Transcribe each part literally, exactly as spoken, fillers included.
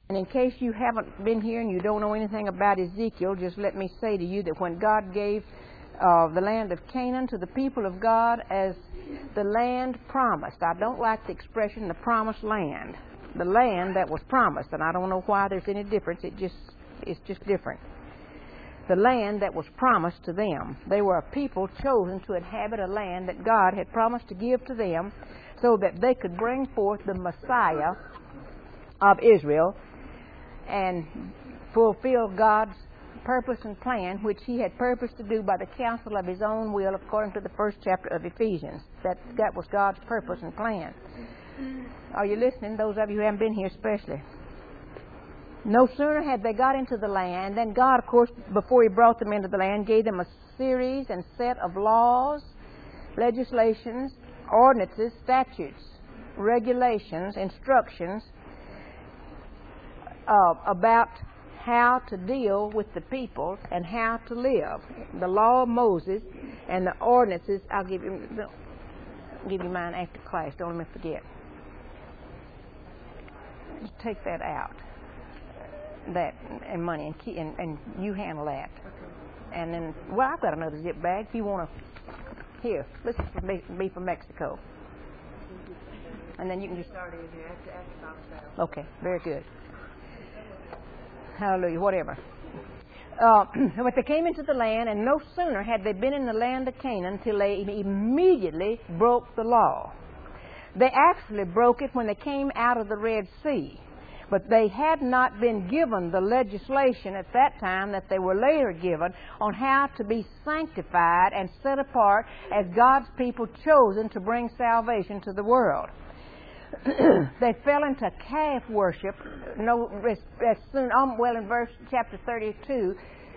And in case you haven't been here and you don't know anything about Ezekiel, just let me say to you that when God gave uh, the land of Canaan to the people of God as the land promised, I don't like the expression the promised land, the land that was promised, and I don't know why there's any difference, it just it's just different. The land that was promised to them. They were a people chosen to inhabit a land that God had promised to give to them so that they could bring forth the Messiah of Israel and fulfill God's purpose and plan, which He had purposed to do by the counsel of His own will, according to the first chapter of Ephesians. That, that was God's purpose and plan. Are you listening, those of you who haven't been here especially? No sooner had they got into the land, then God, of course, before He brought them into the land, gave them a series and set of laws, legislations, ordinances, statutes, regulations, instructions uh, about how to deal with the people and how to live. The law of Moses and the ordinances, I'll give you, I'll give you mine after class, don't let me forget. Just take that out. That and money and, key, and and you handle that. Okay. And then, well, I've got another zip bag if you want to. Here, this is for me, me from Mexico. And then you can just start in here after after. Okay, very good. Hallelujah, whatever. Uh, but they came into the land, and no sooner had they been in the land of Canaan till they immediately broke the law. They actually broke it when they came out of the Red Sea. But they had not been given the legislation at that time that they were later given on how to be sanctified and set apart as God's people chosen to bring salvation to the world. They fell into calf worship. No, as soon, um, well, in verse chapter thirty-two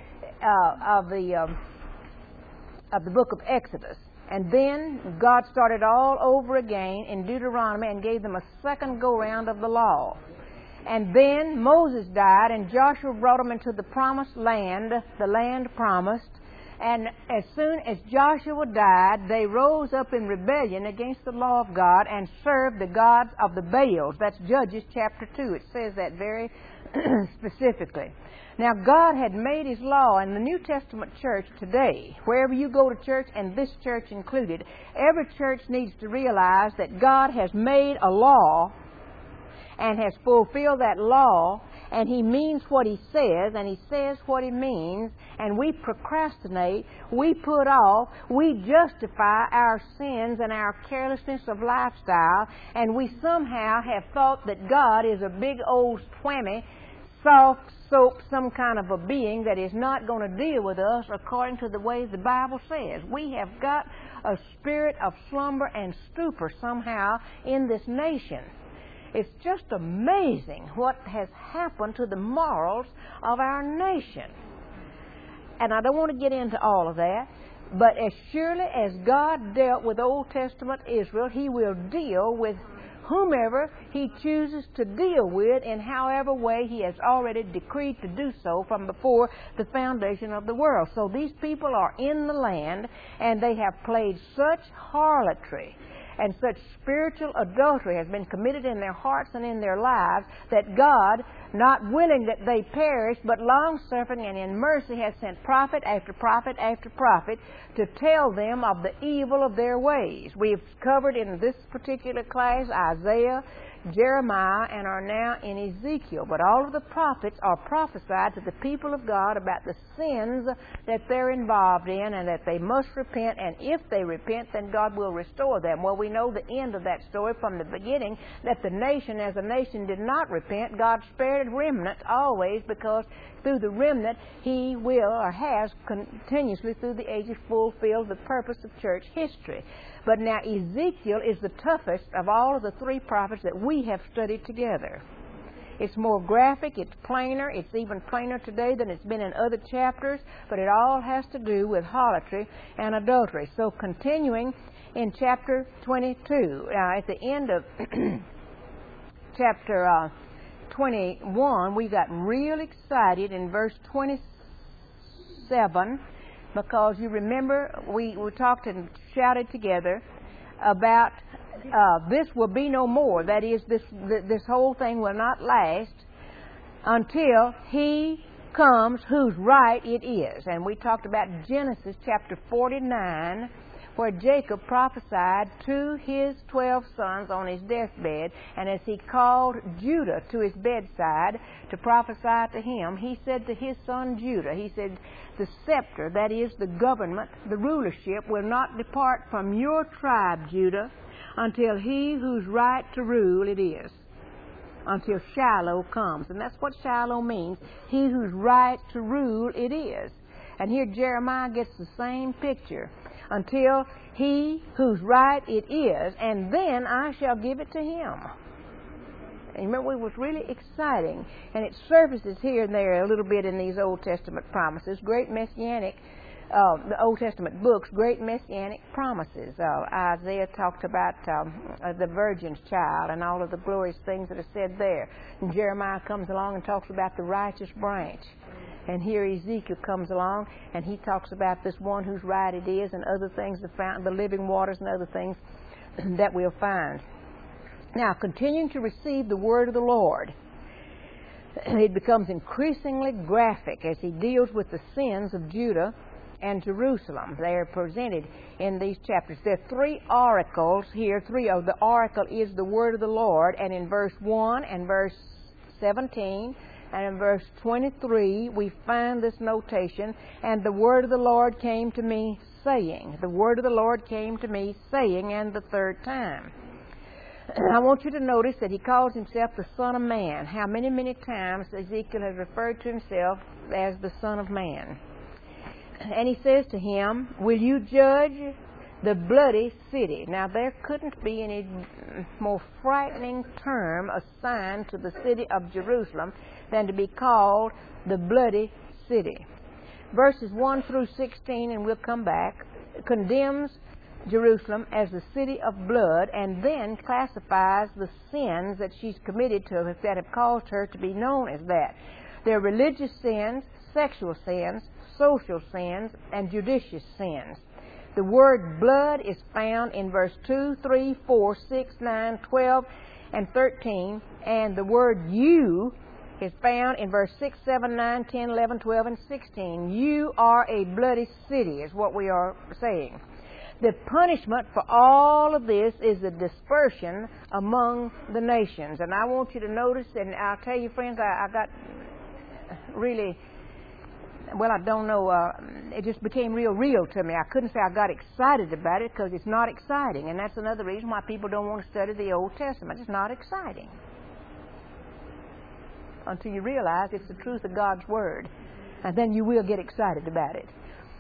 uh, of the um, of the book of Exodus. And then God started all over again in Deuteronomy and gave them a second go-round of the law. And then Moses died, and Joshua brought them into the promised land, the land promised. And as soon as Joshua died, they rose up in rebellion against the law of God and served the gods of the Baals. That's Judges chapter two. It says that very specifically. Now, God had made His law, and the New Testament church today, wherever you go to church, and this church included, every church needs to realize that God has made a law and has fulfilled that law, and He means what He says, and He says what He means, and we procrastinate, we put off, we justify our sins and our carelessness of lifestyle, and we somehow have thought that God is a big old swammy, soft soap, some kind of a being that is not going to deal with us according to the way the Bible says. We have got a spirit of slumber and stupor somehow in this nation. It's just amazing what has happened to the morals of our nation. And I don't want to get into all of that, but as surely as God dealt with Old Testament Israel, He will deal with whomever He chooses to deal with in however way He has already decreed to do so from before the foundation of the world. So these people are in the land, and they have played such harlotry and such spiritual adultery has been committed in their hearts and in their lives that God, not willing that they perish, but long-suffering and in mercy, has sent prophet after prophet after prophet to tell them of the evil of their ways. We've covered in this particular class Isaiah, Jeremiah, and are now in Ezekiel. But all of the prophets are prophesied to the people of God about the sins that they're involved in and that they must repent, and if they repent, then God will restore them. Well, we know the end of that story from the beginning, that the nation as a nation did not repent. God spared remnant always, because through the remnant He will or has continuously through the ages fulfilled the purpose of church history. But now Ezekiel is the toughest of all of the three prophets that we have studied together. It's more graphic, it's plainer, it's even plainer today than it's been in other chapters, but it all has to do with harlotry and adultery. So continuing in chapter twenty-two, uh, at the end of chapter uh, twenty-one, we got real excited in verse twenty-seven, because you remember we, we talked and shouted together about uh, this will be no more. That is, this this whole thing will not last. until he comes whose right it is. And we talked about Genesis chapter forty-nine, where Jacob prophesied to his twelve sons on his deathbed, and as he called Judah to his bedside to prophesy to him, he said to his son Judah, he said, the scepter, that is the government, the rulership, will not depart from your tribe, Judah, until he whose right to rule it is, until Shiloh comes. And that's what Shiloh means, he whose right to rule it is. And here Jeremiah gets the same picture. Until he whose right it is, and then I shall give it to him. And remember, it was really exciting, and it surfaces here and there a little bit in these Old Testament promises, great messianic, uh, the Old Testament books, great messianic promises. Uh, Isaiah talked about um, uh, the virgin's child and all of the glorious things that are said there. And Jeremiah comes along and talks about the righteous branch. And here Ezekiel comes along, and he talks about this one whose right it is, and other things, the fountain, the living waters, and other things that we'll find. Now, continuing to receive the word of the Lord, it becomes increasingly graphic as he deals with the sins of Judah and Jerusalem. They are presented in these chapters. There are three oracles here. Three of the oracle is the word of the Lord, and in verse one and verse seventeen, and in verse twenty-three, we find this notation, and the word of the Lord came to me saying. The word of the Lord came to me saying, and the third time. And I want you to notice that he calls himself the Son of Man. How many, many times Ezekiel has referred to himself as the Son of Man. And he says to him, will you judge the bloody city? Now, there couldn't be any more frightening term assigned to the city of Jerusalem than to be called the bloody city. Verses one through sixteen, and we'll come back, condemns Jerusalem as the city of blood, and then classifies the sins that she's committed to that have caused her to be known as that. They're religious sins, sexual sins, social sins, and judicious sins. The word blood is found in verse two, three, four, six, nine, twelve, and thirteen, and the word you is found in verse six, seven, nine, ten, eleven, twelve, and sixteen. You are a bloody city, is what we are saying. The punishment for all of this is the dispersion among the nations. And I want you to notice, and I'll tell you, friends, I, I got really, well, I don't know, uh, it just became real real to me. I couldn't say I got excited about it because it's not exciting. And that's another reason why people don't want to study the Old Testament. It's not exciting until you realize it's the truth of God's Word. And then you will get excited about it.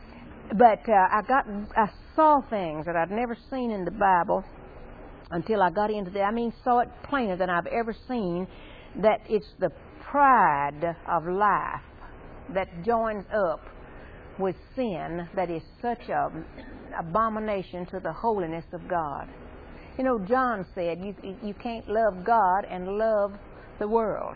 But uh, I got, I saw things that I'd never seen in the Bible until I got into the, I mean, saw it plainer than I've ever seen, that it's the pride of life that joins up with sin that is such an abomination to the holiness of God. You know, John said, you, you can't love God and love the world.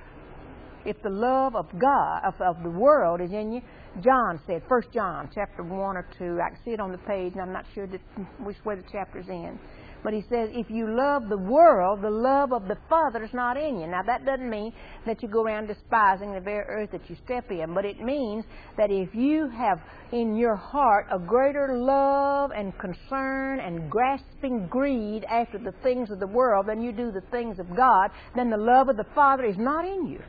If the love of God, of, of the world is in you, John said, First John, chapter one or two, I can see it on the page, and I'm not sure that, which way the chapter's in. But he says, if you love the world, the love of the Father is not in you. Now, that doesn't mean that you go around despising the very earth that you step in, but it means that if you have in your heart a greater love and concern and grasping greed after the things of the world than you do the things of God, then the love of the Father is not in you.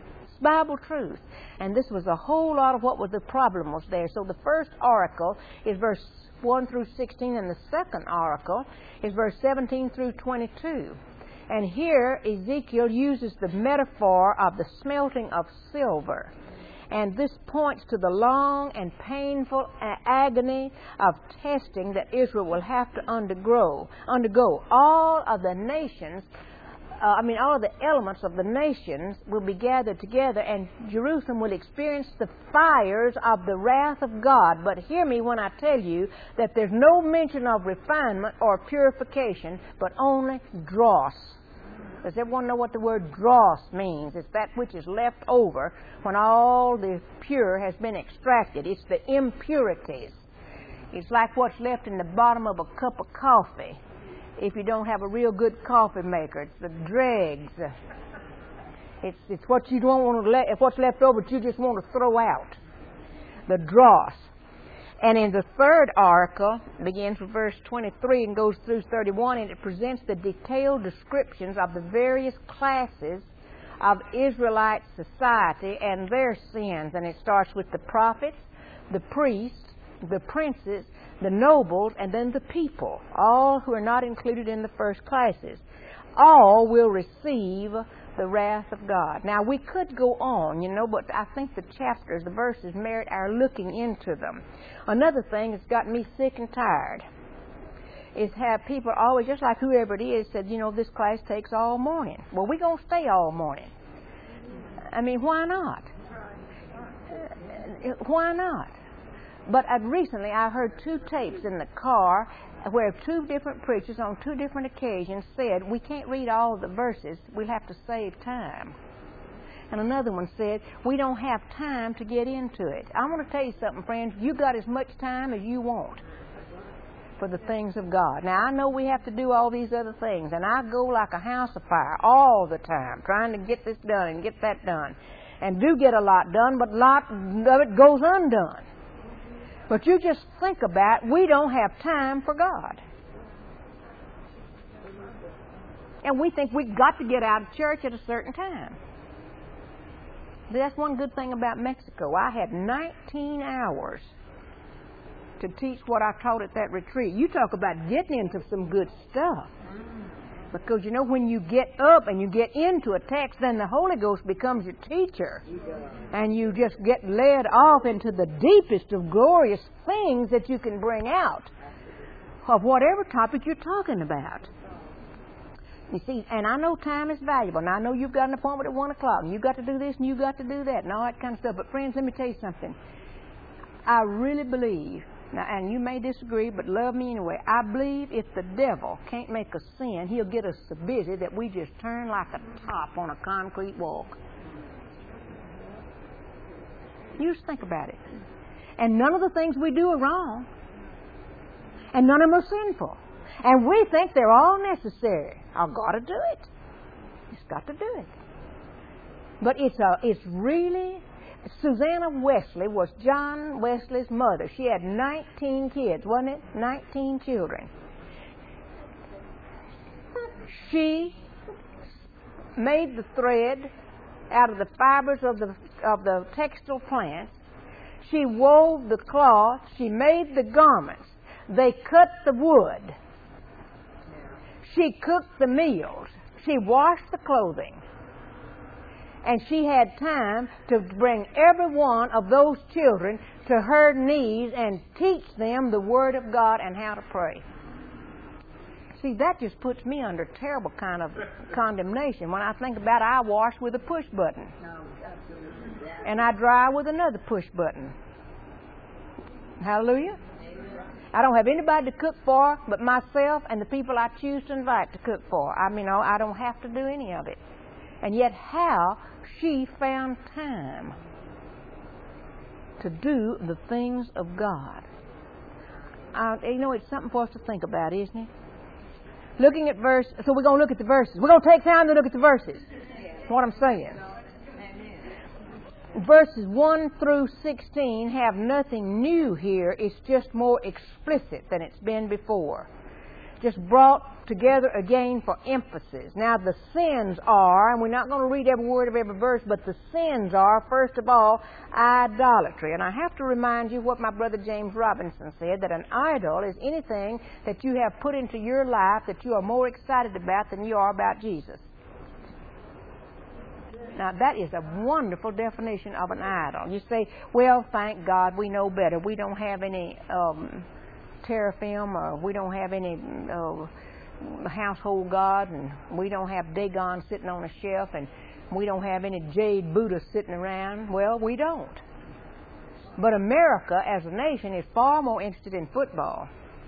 Bible truth. And this was a whole lot of what was the problem was there. So the first oracle is verse one through sixteen, and the second oracle is verse seventeen through twenty-two. And here Ezekiel uses the metaphor of the smelting of silver. And this points to the long and painful agony of testing that Israel will have to undergo. undergo. All of the nations Uh, I mean, all of the elements of the nations will be gathered together, and Jerusalem will experience the fires of the wrath of God. But hear me when I tell you that there's no mention of refinement or purification, but only dross. Does everyone know what the word dross means? It's that which is left over when all the pure has been extracted. It's the impurities. It's like what's left in the bottom of a cup of coffee. If you don't have a real good coffee maker, it's the dregs. It's, it's what you don't want to let, it's what's left over that you just want to throw out. The dross. And in the third article, begins with verse twenty-three and goes through thirty-one, and it presents the detailed descriptions of the various classes of Israelite society and their sins. And it starts with the prophets, the priests, the princes, the nobles, and then the people, all who are not included in the first classes. All will receive the wrath of God. Now, we could go on, you know, but I think the chapters, the verses, merit our looking into them. Another thing that's got me sick and tired is have people always, just like whoever it is, said, you know, this class takes all morning. Well, we're going to stay all morning. I mean, why not? Why not? But I've recently I heard two tapes in the car where two different preachers on two different occasions said, we can't read all the verses, we'll have to save time. And another one said, we don't have time to get into it. I want to tell you something, friends. You got as much time as you want for the things of God. Now, I know we have to do all these other things, and I go like a house of fire all the time, trying to get this done and get that done. And do get a lot done, but a lot of it goes undone. But you just think about, we don't have time for God. And we think we've got to get out of church at a certain time. That's one good thing about Mexico. I had nineteen hours to teach what I taught at that retreat. You talk about getting into some good stuff. Because, you know, when you get up and you get into a text, then the Holy Ghost becomes your teacher. And you just get led off into the deepest of glorious things that you can bring out of whatever topic you're talking about. You see, and I know time is valuable, and I know you've got an appointment at one o'clock, and you've got to do this, and you've got to do that, and all that kind of stuff. But friends, let me tell you something. I really believe, now, and you may disagree, but love me anyway, I believe if the devil can't make us sin, he'll get us so busy that we just turn like a top on a concrete walk. You just think about it. And none of the things we do are wrong. And none of them are sinful. And we think they're all necessary. I've got to do it. Just got to do it. But it's a, it's really... Susanna Wesley was John Wesley's mother. She had nineteen kids, wasn't it? nineteen children. She made the thread out of the fibers of the of the textile plants. She wove the cloth. She made the garments. They cut the wood. She cooked the meals. She washed the clothing. And she had time to bring every one of those children to her knees and teach them the Word of God and how to pray. See, that just puts me under terrible kind of condemnation. When I think about it, I wash with a push button. And I dry with another push button. Hallelujah. I don't have anybody to cook for but myself and the people I choose to invite to cook for. I mean, I don't have to do any of it. And yet how she found time to do the things of God. Uh, you know, it's something for us to think about, isn't it? Looking at verse, so we're going to look at the verses. We're going to take time to look at the verses. That's what I'm saying. Verses one through sixteen have nothing new here. It's just more explicit than it's been before. Just brought together again for emphasis. Now the sins are, and we're not going to read every word of every verse, but the sins are, first of all, idolatry. And I have to remind you what my brother James Robinson said, that an idol is anything that you have put into your life that you are more excited about than you are about Jesus. Now that is a wonderful definition of an idol. You say, well, thank God we know better. We don't have any um, teraphim, or we don't have any uh, household god, and we don't have Dagon sitting on a shelf, and we don't have any jade Buddha sitting around. Well, we don't. But America as a nation is far more interested in football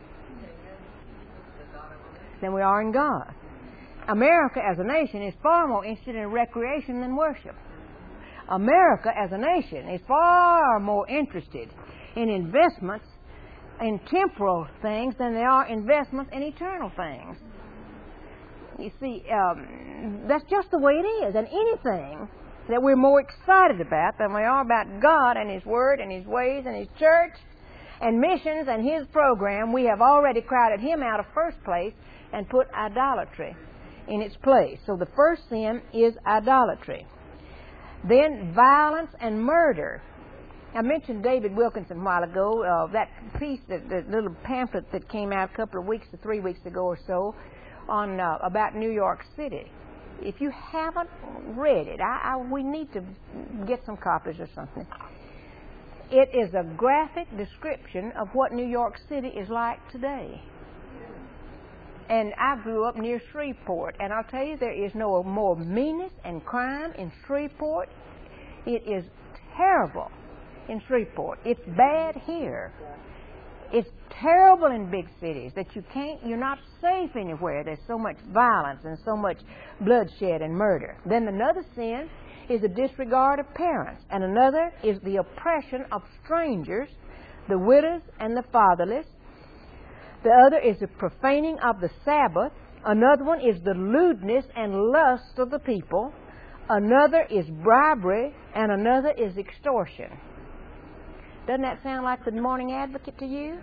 than we are in God. America as a nation is far more interested in recreation than worship. America as a nation is far more interested in investments in temporal things than they are investments in eternal things. you see, um, that's just the way it is. And anything that we're more excited about than we are about God and His Word and His ways and His church and missions and His program, we have already crowded Him out of first place and put idolatry in its place. So the first sin is idolatry. Then violence and murder. I mentioned David Wilkinson a while ago, uh, that piece, that, that little pamphlet that came out a couple of weeks to three weeks ago or so on uh, about New York City. If you haven't read it, I, I, we need to get some copies or something. It is a graphic description of what New York City is like today. And I grew up near Shreveport, and I'll tell you, there is no more meanness and crime in Shreveport. It is terrible in Shreveport. It's bad here. It's terrible in big cities that you can't, you're not safe anywhere. There's so much violence and so much bloodshed and murder. Then another sin is a disregard of parents, and another is the oppression of strangers, the widows and the fatherless. The other is the profaning of the Sabbath. Another one is the lewdness and lust of the people. Another is bribery, and another is extortion. Doesn't that sound like the Morning Advocate to you?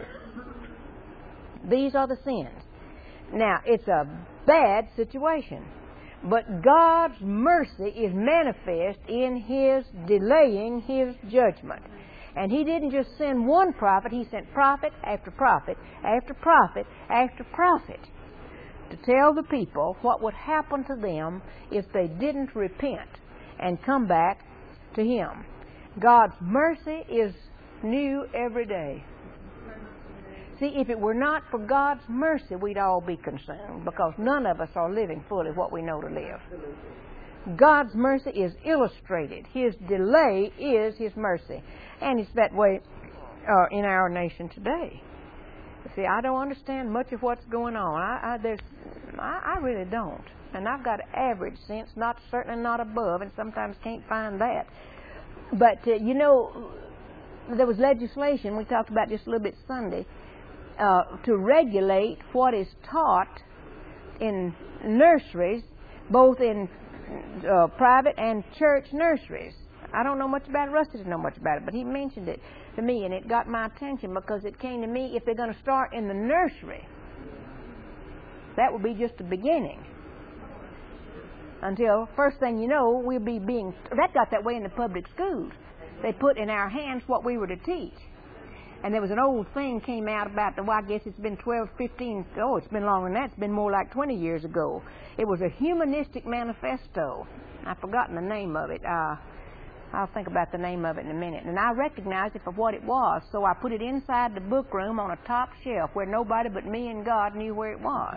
These are the sins. Now, it's a bad situation, but God's mercy is manifest in His delaying His judgment. And He didn't just send one prophet, He sent prophet after prophet after prophet after prophet to tell the people what would happen to them if they didn't repent and come back to Him. God's mercy is new every day. See, if it were not for God's mercy, we'd all be consumed, because none of us are living fully what we know to live. God's mercy is illustrated. His delay is His mercy. And it's that way uh, in our nation today. See, I don't understand much of what's going on. I, I, there's, I, I really don't. And I've got average sense, not certainly not above, and sometimes can't find that. But, uh, you know, there was legislation, we talked about just a little bit Sunday, uh, to regulate what is taught in nurseries, both in uh, private and church nurseries. I don't know much about it. Rusty didn't know much about it, but he mentioned it to me, and it got my attention because it came to me, if they're going to start in the nursery, that will be just the beginning. Until, first thing you know, we'll be being... That got that way in the public schools. They put in our hands what we were to teach. And there was an old thing came out about, the, well, I guess it's been twelve, fifteen, oh, it's been longer than that. It's been more like twenty years ago. It was a humanistic manifesto. I've forgotten the name of it. Uh, I'll think about the name of it in a minute. And I recognized it for what it was, so I put it inside the book room on a top shelf where nobody but me and God knew where it was.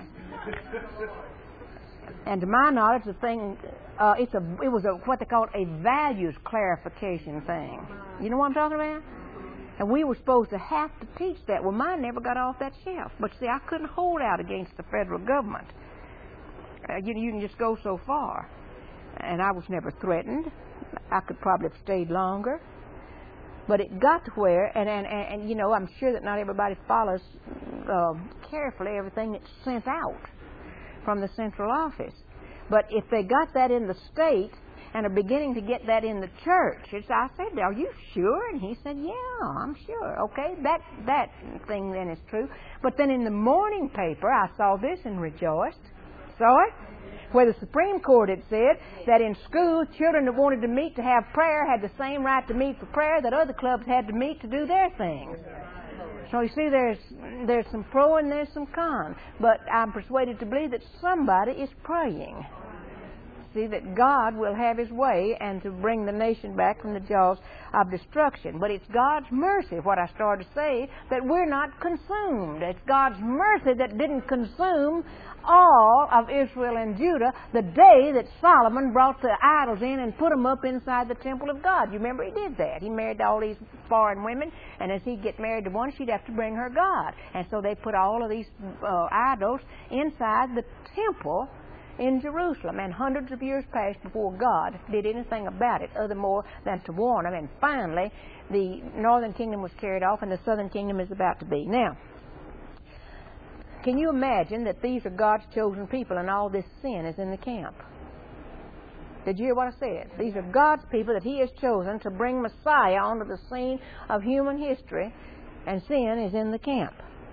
And to my knowledge, the thing, uh, it's a, it was a, what they call a values clarification thing. You know what I'm talking about? And we were supposed to have to teach that. Well, mine never got off that shelf. But see, I couldn't hold out against the federal government. Uh, you, you can just go so far. And I was never threatened. I could probably have stayed longer. But it got to where, and, and, and, and you know, I'm sure that not everybody follows uh, carefully everything that's sent out from the central office. But if they got that in the state and are beginning to get that in the church, it's, I said, are you sure? And he said, yeah, I'm sure. Okay, that, that thing then is true. But then in the morning paper, I saw this and rejoiced. Saw it? Where the Supreme Court had said that in school, children that wanted to meet to have prayer had the same right to meet for prayer that other clubs had to meet to do their things. So you see, there's there's some pro and there's some con. But I'm persuaded to believe that somebody is praying. See, that God will have His way and to bring the nation back from the jaws of destruction. But it's God's mercy, what I started to say, that we're not consumed. It's God's mercy that didn't consume all of Israel and Judah the day that Solomon brought the idols in and put them up inside the temple of God. You remember he did that. He married all these foreign women, and as he'd get married to one, she'd have to bring her God. And so they put all of these uh, idols inside the temple in Jerusalem, and hundreds of years passed before God did anything about it other more than to warn them. And finally, the northern kingdom was carried off, and the southern kingdom is about to be. Now, can you imagine that these are God's chosen people and all this sin is in the camp? Did you hear what I said? These are God's people that He has chosen to bring Messiah onto the scene of human history, and sin is in the camp.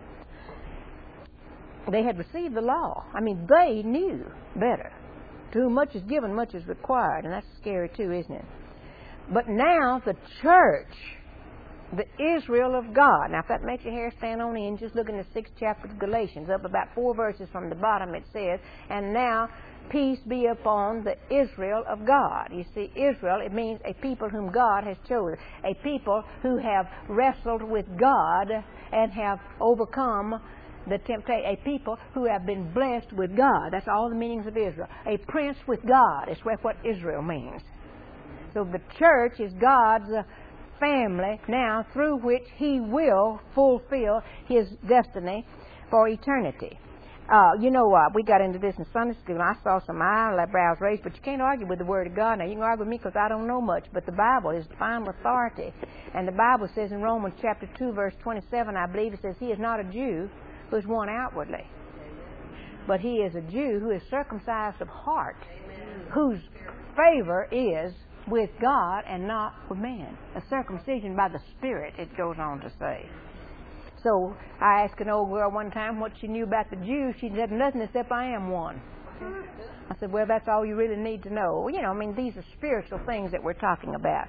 They had received the law. I mean, they knew better. To whom much is given, much is required, and that's scary too, isn't it? But now the church, the Israel of God. Now, if that makes your hair stand on end, just look in the sixth chapter of Galatians, up about four verses from the bottom, it says, and now peace be upon the Israel of God. You see, Israel, it means a people whom God has chosen, a people who have wrestled with God and have overcome the temptation, a people who have been blessed with God. That's all the meanings of Israel. A prince with God is what Israel means. So the church is God's family now through which He will fulfill His destiny for eternity. Uh, you know, uh, we got into this in Sunday school, and I saw some eyebrows raised, but you can't argue with the Word of God. Now, you can argue with me because I don't know much, but the Bible is the final authority. And the Bible says in Romans chapter two, verse twenty-seven, I believe, it says, He is not a Jew who is one outwardly, but He is a Jew who is circumcised of heart, whose favor is with God and not with man. A circumcision by the Spirit, it goes on to say. So I asked an old girl one time what she knew about the Jews. She said nothing except I am one. I said, well, that's all you really need to know. You know, I mean, these are spiritual things that we're talking about.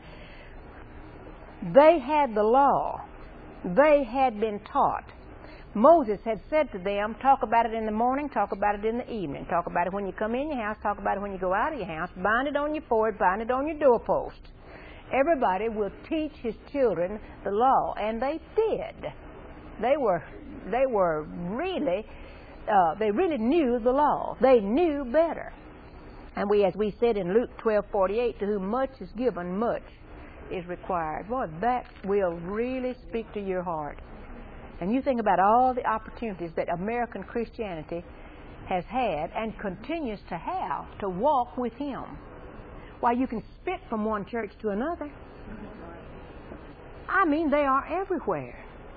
They had the law. They had been taught. Moses had said to them, talk about it in the morning, talk about it in the evening. Talk about it when you come in your house, talk about it when you go out of your house. Bind it on your forehead, bind it on your doorpost. Everybody will teach his children the law, and they did. They were, they were really, uh, they really knew the law. They knew better. And we, as we said in Luke twelve forty-eight, to whom much is given, much is required. Boy, that will really speak to your heart. And you think about all the opportunities that American Christianity has had and continues to have to walk with Him. Why, you can spit from one church to another. I mean, they are everywhere.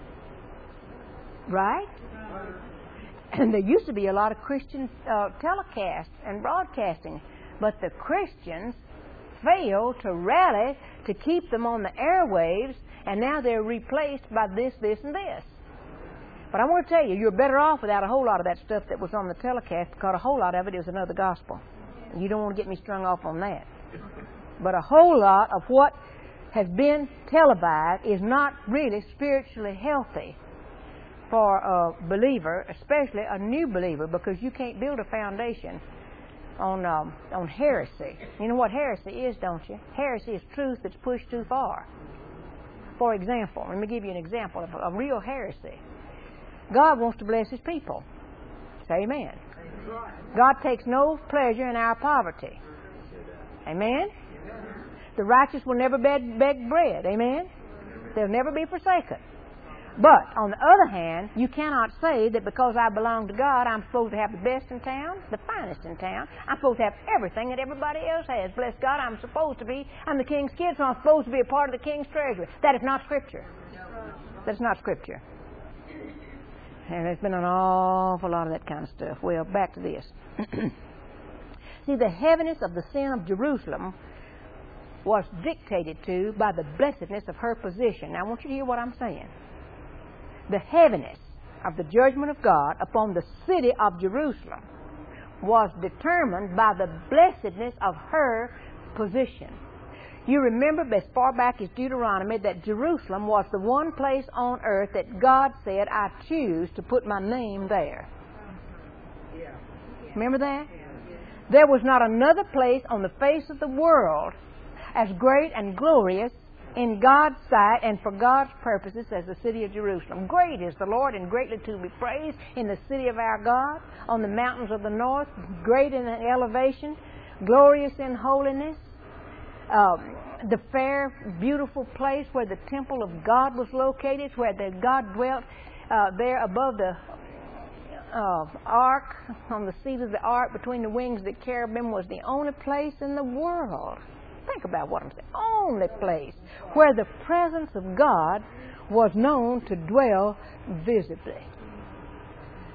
Right? And there used to be a lot of Christian uh, telecasts and broadcasting, but the Christians failed to rally to keep them on the airwaves, and now they're replaced by this, this, and this. But I want to tell you, you're better off without a whole lot of that stuff that was on the telecast, because a whole lot of it is another gospel. You don't want to get me strung off on that. But a whole lot of what has been televised is not really spiritually healthy for a believer, especially a new believer, because you can't build a foundation on um, on heresy. You know what heresy is, don't you? Heresy is truth that's pushed too far. For example, let me give you an example of a real heresy. God wants to bless His people. Say amen. God takes no pleasure in our poverty. Amen? The righteous will never beg, beg bread. Amen? They'll never be forsaken. But, on the other hand, you cannot say that because I belong to God, I'm supposed to have the best in town, the finest in town. I'm supposed to have everything that everybody else has. Bless God, I'm supposed to be, I'm the King's kid, so I'm supposed to be a part of the King's treasury. That is not Scripture. That's not Scripture. And there's been an awful lot of that kind of stuff. Well, back to this. See, the heaviness of the sin of Jerusalem was dictated to by the blessedness of her position. Now, I want you to hear what I'm saying. The heaviness of the judgment of God upon the city of Jerusalem was determined by the blessedness of her position. You remember as far back as Deuteronomy that Jerusalem was the one place on earth that God said, I choose to put my name there. Remember that? There was not another place on the face of the world as great and glorious in God's sight and for God's purposes as the city of Jerusalem. Great is the Lord and greatly to be praised in the city of our God, on the mountains of the north, great in elevation, glorious in holiness. Um, the fair, beautiful place where the temple of God was located, where the God dwelt uh, there above the uh, ark, on the seat of the ark between the wings of the cherubim, was the only place in the world. Think about what I'm saying. Only place where the presence of God was known to dwell visibly.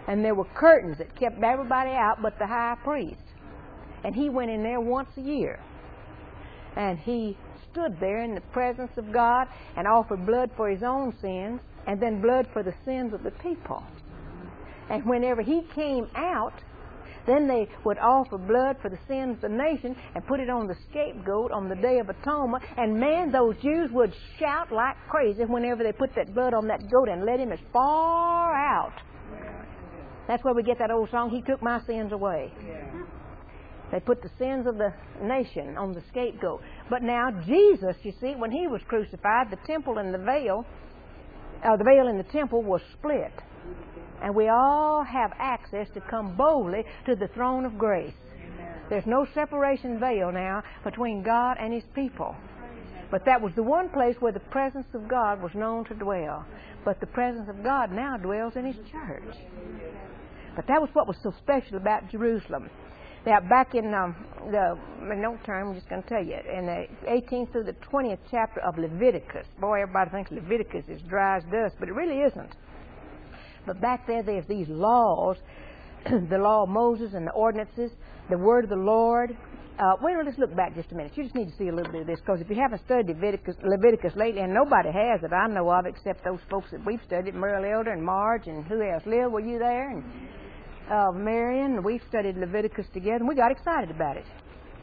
And there were curtains that kept everybody out but the high priest. And he went in there once a year. And he stood there in the presence of God and offered blood for his own sins and then blood for the sins of the people. And whenever he came out, then they would offer blood for the sins of the nation and put it on the scapegoat on the Day of Atonement. And man, those Jews would shout like crazy whenever they put that blood on that goat and led him as far out. That's where we get that old song, He Took My Sins Away. They put the sins of the nation on the scapegoat. But now Jesus, you see, when he was crucified, the temple and the veil, uh, the veil in the temple was split. And we all have access to come boldly to the throne of grace. There's no separation veil now between God and his people. But that was the one place where the presence of God was known to dwell. But the presence of God now dwells in his church. But that was what was so special about Jerusalem. Now, back in um, the, no term, I'm just going to tell you, in the eighteenth through the twentieth chapter of Leviticus. Boy, everybody thinks Leviticus is dry as dust, but it really isn't. But back there, there's these laws, the law of Moses and the ordinances, the word of the Lord. Uh, well, let's look back just a minute. You just need to see a little bit of this, because if you haven't studied Leviticus, Leviticus lately, and nobody has that I know of except those folks that we've studied, Merle Elder and Marge, and who else? Lil, were you there? And uh, Marion, we studied Leviticus together, and we got excited about it.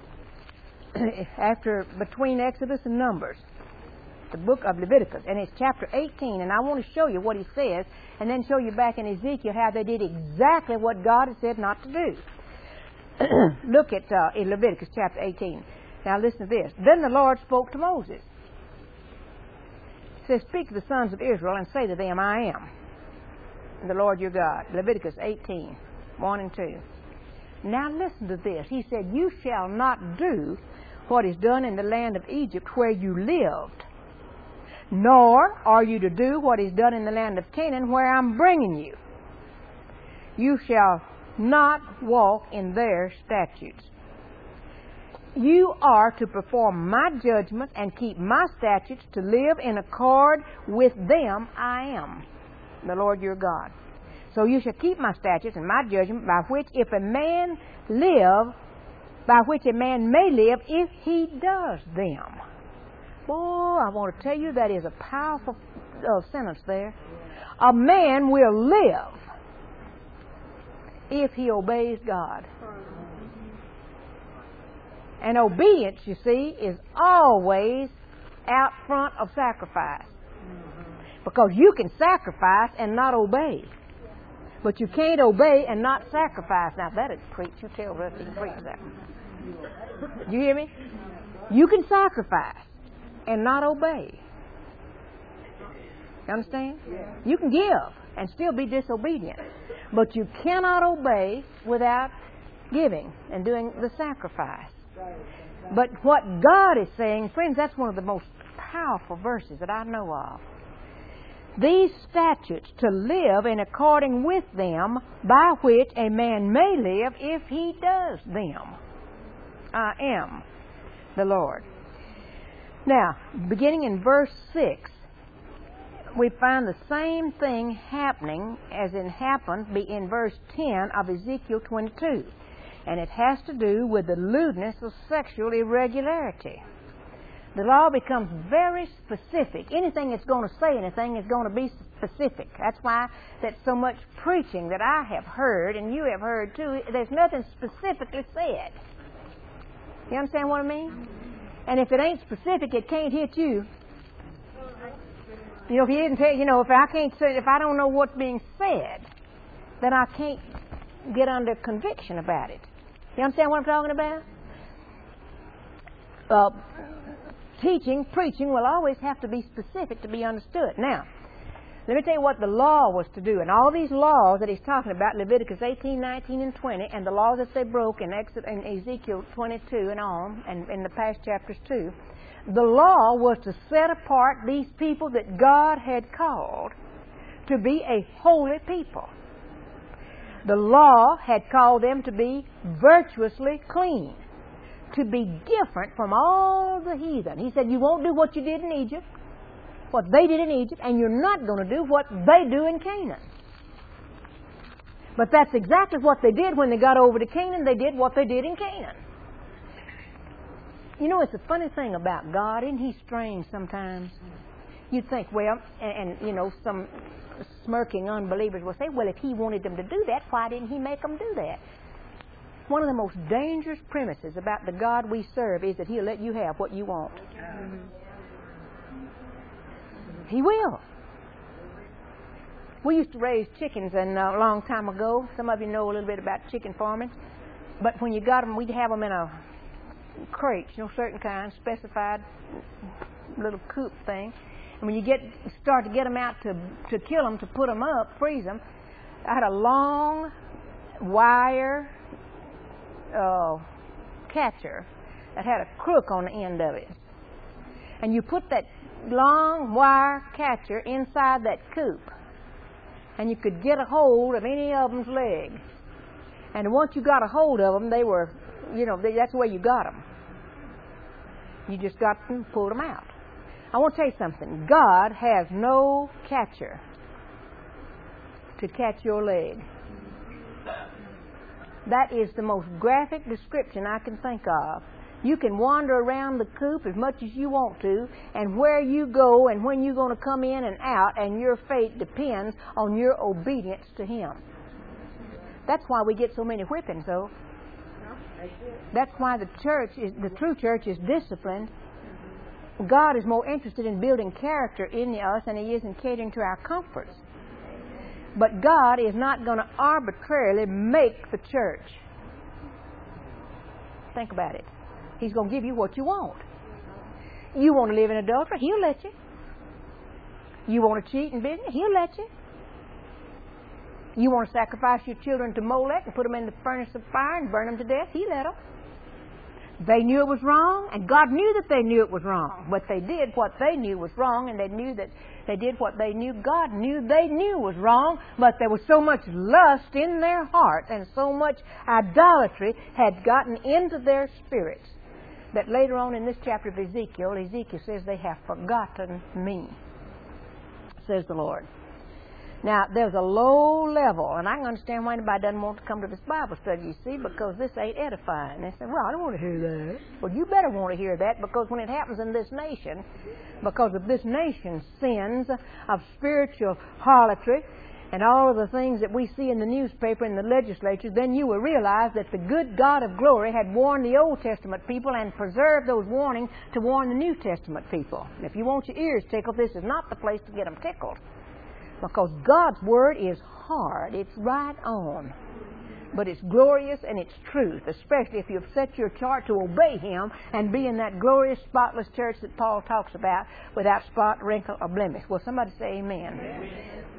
After, between Exodus and Numbers, the book of Leviticus, and it's chapter eighteen, and I want to show you what he says, and then show you back in Ezekiel how they did exactly what God had said not to do. Look at uh, in Leviticus chapter eighteen. Now listen to this. Then the Lord spoke to Moses. He says, speak to the sons of Israel and say to them, I am the Lord your God. Leviticus eighteen, one and two. Now listen to this. He said, you shall not do what is done in the land of Egypt where you lived, nor are you to do what is done in the land of Canaan where I'm bringing you. You shall not walk in their statutes. You are to perform my judgment and keep my statutes, to live in accord with them. I am the Lord your God. So you shall keep my statutes and my judgment, by which if a man live, by which a man may live if he does them. Boy, I want to tell you, that is a powerful uh, sentence there. A man will live if he obeys God. And obedience, you see, is always out front of sacrifice. Because you can sacrifice and not obey. But you can't obey and not sacrifice. Now that'd preach. You tell Rusty to preach that. You hear me? You can sacrifice and not obey. You understand? You can give and still be disobedient. But you cannot obey without giving and doing the sacrifice. But what God is saying, friends, that's one of the most powerful verses that I know of. These statutes to live in according with them, by which a man may live if he does them. I am the Lord. Now, beginning in verse six, we find the same thing happening as it happened in verse ten of Ezekiel twenty-two. And it has to do with the lewdness of sexual irregularity. The law becomes very specific. Anything that's going to say anything is going to be specific. That's why that's so much preaching that I have heard, and you have heard too. There's nothing specifically said. You understand what I mean? And if it ain't specific, it can't hit you. You know, if you didn't tell, you know, if I can't say, if I don't know what's being said, then I can't get under conviction about it. You understand what I'm talking about? Uh, teaching, preaching will always have to be specific to be understood. Now, let me tell you what the law was to do. And all these laws that he's talking about, Leviticus eighteen, nineteen, and twenty, and the laws that they broke in, Exodus, in Ezekiel twenty-two and on, and in the past chapters too, the law was to set apart these people that God had called to be a holy people. The law had called them to be virtuously clean, to be different from all the heathen. He said, you won't do what you did in Egypt, what they did in Egypt, and you're not going to do what they do in Canaan. But that's exactly what they did when they got over to Canaan. They did what they did in Canaan. You know, it's a funny thing about God. Isn't He strange sometimes? You'd think, well, and, and you know, some smirking unbelievers will say, well, if He wanted them to do that, why didn't He make them do that? One of the most dangerous premises about the God we serve is that He'll let you have what you want. Mm-hmm. He will. We used to raise chickens and uh, a long time ago. Some of you know a little bit about chicken farming. But when you got them, we'd have them in a crate, you know, certain kind, specified little coop thing. And when you get start to get them out to to kill them, to put them up, freeze them, I had a long wire uh, catcher that had a crook on the end of it. And you put that long wire catcher inside that coop, and you could get a hold of any of them's leg. And once you got a hold of them, they were, you know, they, that's the way you got them. You just got them, pulled them out. I want to tell you something. God has no catcher to catch your leg. That is the most graphic description I can think of. You can wander around the coop as much as you want to, and where you go and when you're going to come in and out, and your fate depends on your obedience to Him. That's why we get so many whippings, though. That's why the church is, the true church is disciplined. God is more interested in building character in us than He is in catering to our comforts. But God is not going to arbitrarily make the church. Think about it. He's going to give you what you want. You want to live in adultery? He'll let you. You want to cheat in business? He'll let you. You want to sacrifice your children to Molech and put them in the furnace of fire and burn them to death? He let them. They knew it was wrong, and God knew that they knew it was wrong. But they did what they knew was wrong, and they knew that they did what they knew God knew they knew was wrong. But there was so much lust in their heart, and so much idolatry had gotten into their spirits, that later on in this chapter of Ezekiel, Ezekiel says, they have forgotten me, says the Lord. Now, there's a low level, and I can understand why anybody doesn't want to come to this Bible study, you see, because this ain't edifying. They say, well, I don't want to hear that. Well, you better want to hear that, because when it happens in this nation, because of this nation's sins of spiritual harlotry and all of the things that we see in the newspaper and the legislature, then you will realize that the good God of glory had warned the Old Testament people and preserved those warnings to warn the New Testament people. And if you want your ears tickled, this is not the place to get them tickled. Because God's Word is hard. It's right on. But it's glorious and it's truth, especially if you've set your heart to obey Him and be in that glorious, spotless church that Paul talks about without spot, wrinkle, or blemish. Will somebody say amen? Amen.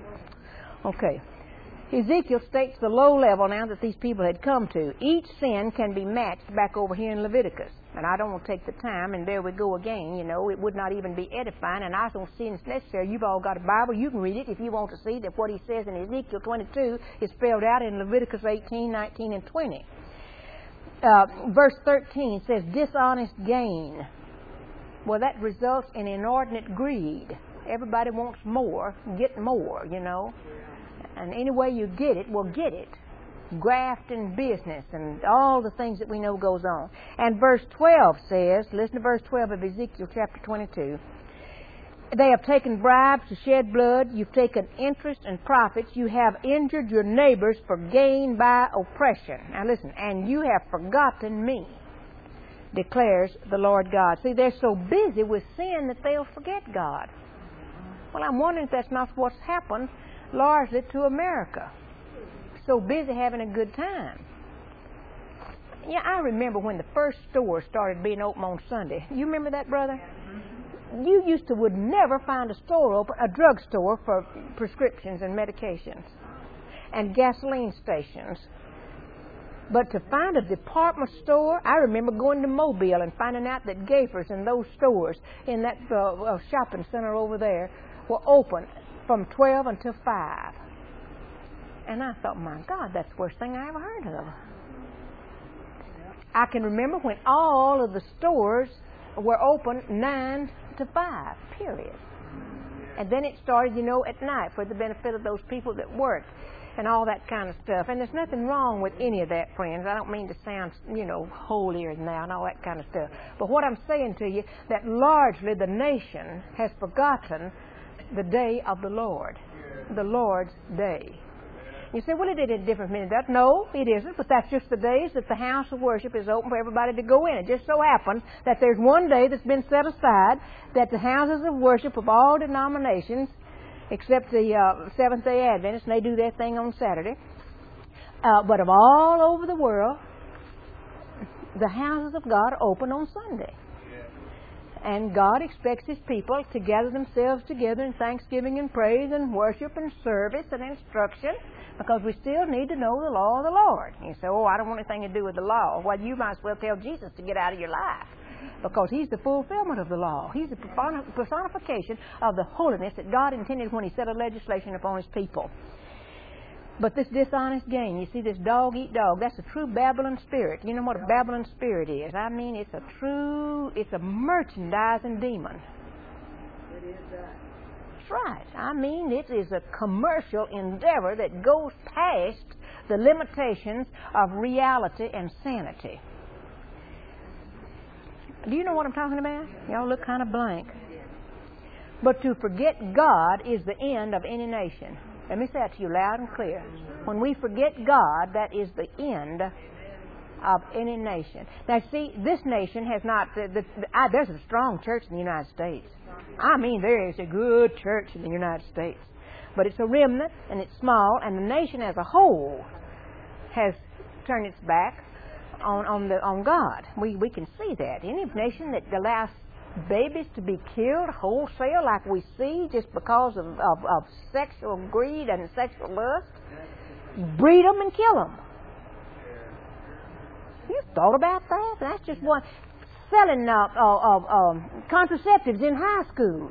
Okay. Ezekiel states the low level now that these people had come to. Each sin can be matched back over here in Leviticus. And I don't want to take the time, and there we go again, you know, it would not even be edifying, and I don't see it's necessary. You've all got a Bible. You can read it if you want to see that what he says in Ezekiel twenty-two is spelled out in Leviticus eighteen, nineteen, and twenty. Uh, verse thirteen says, dishonest gain. Well, that results in inordinate greed. Everybody wants more, get more, you know. And any way you get it, well, get it. Graft and business and all the things that we know goes on. And verse twelve says, listen to verse twelve of Ezekiel chapter twenty-two. They have taken bribes to shed blood. You've taken interest and profits. You have injured your neighbors for gain by oppression. Now listen, and you have forgotten me, declares the Lord God. See, they're so busy with sin that they'll forget God. Well, I'm wondering if that's not what's happened largely to America. So busy having a good time. Yeah, I remember when the first store started being open on Sunday. You remember that, brother? You used to would never find a store open, a drugstore for prescriptions and medications and gasoline stations. But to find a department store, I remember going to Mobile and finding out that Gapers and those stores in that uh, uh, shopping center over there were open from twelve until five. And I thought, my God, that's the worst thing I ever heard of. I can remember when all of the stores were open nine to five, period. And then it started, you know, at night for the benefit of those people that worked. and all that kind of stuff. And there's nothing wrong with any of that, friends. I don't mean to sound, you know, holier than thou and all that kind of stuff. But what I'm saying to you, that largely the nation has forgotten the day of the Lord, the Lord's day. You say, well, it is different from that. No, it isn't, but that's just the days that the house of worship is open for everybody to go in. It just so happens that there's one day that's been set aside that the houses of worship of all denominations, except the uh, Seventh-day Adventists, and they do their thing on Saturday, uh, but of all over the world, the houses of God are open on Sunday. And God expects His people to gather themselves together in thanksgiving and praise and worship and service and instruction, because we still need to know the law of the Lord. You say, oh, I don't want anything to do with the law. Well, you might as well tell Jesus to get out of your life, because He's the fulfillment of the law. He's the personification of the holiness that God intended when He set a legislation upon His people. But this dishonest gain, you see, this dog-eat-dog, that's a true Babylon spirit. You know what a Babylon spirit is? I mean, it's a true, it's a merchandising demon. It is that. That's right. I mean, it is a commercial endeavor that goes past the limitations of reality and sanity. Do you know what I'm talking about? Y'all look kind of blank. But to forget God is the end of any nation. Let me say that to you loud and clear. When we forget God, that is the end of any nation. Now, see, this nation has not... The, the, the, I, there's a strong church in the United States. I mean, there is a good church in the United States. But it's a remnant, and it's small, and the nation as a whole has turned its back on, on, the, on God. We, we can see that. Any nation that allows babies to be killed wholesale like we see just because of, of, of sexual greed and sexual lust, breed them and kill them. You thought about that? That's just one. Selling uh, uh, uh, um, contraceptives in high schools.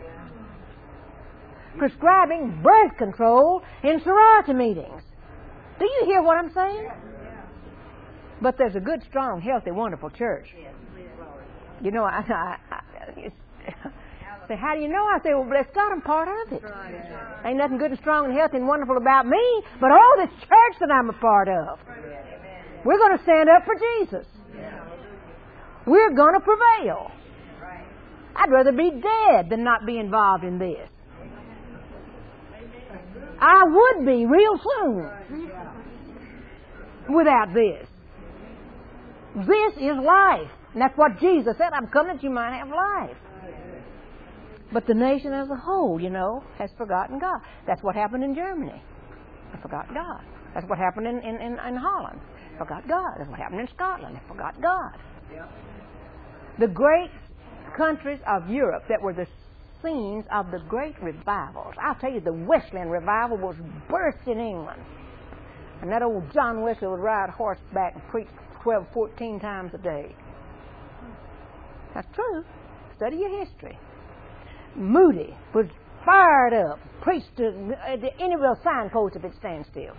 Prescribing birth control in sorority meetings. Do you hear what I'm saying? But there's a good, strong, healthy, wonderful church. You know, I, I, I say, how do you know? I say, well, bless God, I'm part of it. Ain't nothing good and strong and healthy and wonderful about me, but all this church that I'm a part of. We're going to stand up for Jesus. We're going to prevail. I'd rather be dead than not be involved in this. I would be real soon without this. This is life. And that's what Jesus said, I'm coming that you might have life. But the nation as a whole, you know, has forgotten God. That's what happened in Germany. They forgot God. That's what happened in, in, in, in Holland. They forgot God. That's what happened in Scotland. They forgot God. The great countries of Europe that were the scenes of the great revivals. I'll tell you, the Wesleyan revival was birthed in England. And that old John Wesley would ride horseback and preach twelve, fourteen times a day. That's true. Study your history. Moody was fired up, preached to any real signpost if it stands still.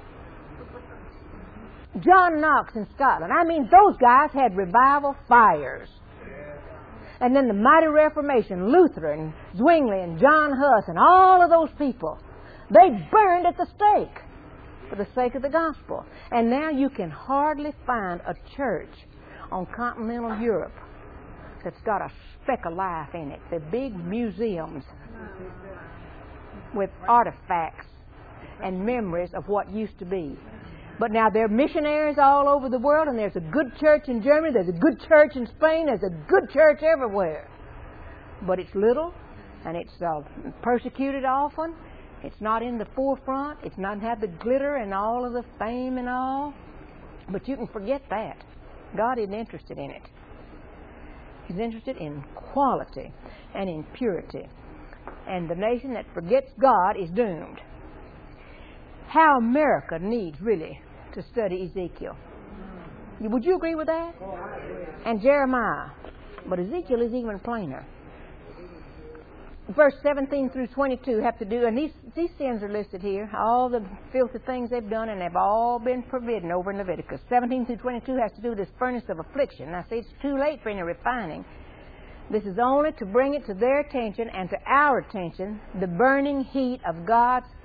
John Knox in Scotland. I mean, those guys had revival fires. And then the mighty Reformation, Luther and Zwingli and John Huss and all of those people, they burned at the stake for the sake of the gospel. And now you can hardly find a church on continental Europe that's got a speck of life in it. They're big museums with artifacts and memories of what used to be. But now there are missionaries all over the world, and there's a good church in Germany, there's a good church in Spain, there's a good church everywhere. But it's little, and it's uh, persecuted often. It's not in the forefront. It's not had the glitter and all of the fame and all. But you can forget that. God isn't interested in it. He's interested in quality and in purity. And the nation that forgets God is doomed. How America needs really to study Ezekiel. Would you agree with that? And Jeremiah. But Ezekiel is even plainer. Verse seventeen through twenty-two have to do, and these, these sins are listed here, all the filthy things they've done, and they've all been forbidden over in Leviticus. seventeen through twenty-two has to do with this furnace of affliction. Now, see, it's too late for any refining. This is only to bring it to their attention and to our attention, the burning heat of God's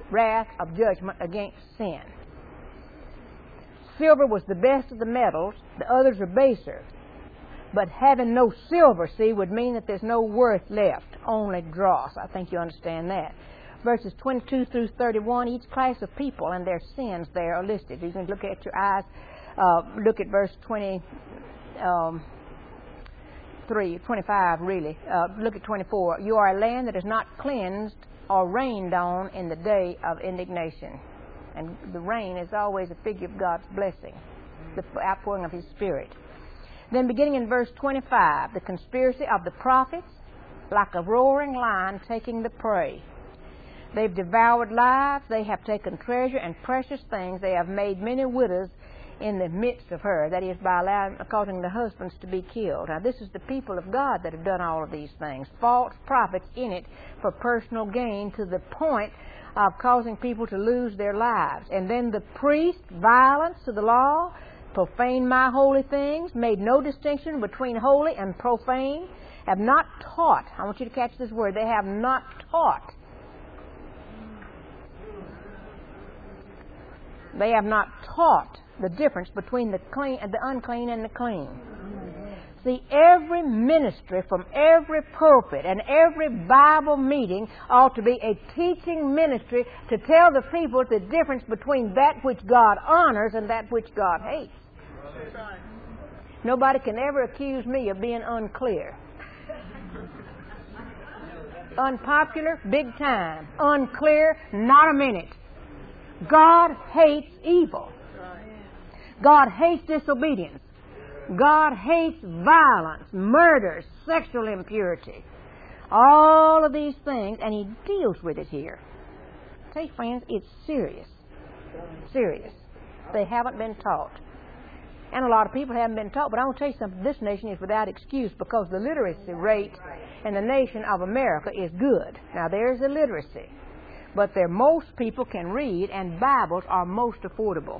wrath of judgment against sin. Silver was the best of the metals, the others are baser. But having no silver, see, would mean that there's no worth left, only dross. I think you understand that. Verses twenty-two through thirty-one, each class of people and their sins there are listed. You can look at your eyes, uh, look at verse twenty, um, three, twenty-five really. Uh, look at twenty-four. You are a land that is not cleansed or rained on in the day of indignation. And the rain is always a figure of God's blessing, the outpouring of His Spirit. Then beginning in verse twenty-five, the conspiracy of the prophets, like a roaring lion taking the prey. They've devoured lives, they have taken treasure and precious things, they have made many widows in the midst of her, that is, by allowing, causing the husbands to be killed. Now, this is the people of God that have done all of these things. False prophets in it for personal gain to the point of causing people to lose their lives. And then the priest, violence to the law, profaned my holy things, made no distinction between holy and profane, have not taught. I want you to catch this word. They have not taught. They have not taught the difference between the clean, the unclean and the clean. See, every ministry from every pulpit and every Bible meeting ought to be a teaching ministry to tell the people the difference between that which God honors and that which God hates. Nobody can ever accuse me of being unclear. Unpopular, big time. Unclear, not a minute. God hates evil. God hates disobedience. God hates violence, murder, sexual impurity. All of these things, and He deals with it here. Say, friends, it's serious. Serious. They haven't been taught. And a lot of people haven't been taught, but I want to tell you something. This nation is without excuse because the literacy rate in the nation of America is good. Now, there's illiteracy. But there most people can read, and Bibles are most affordable.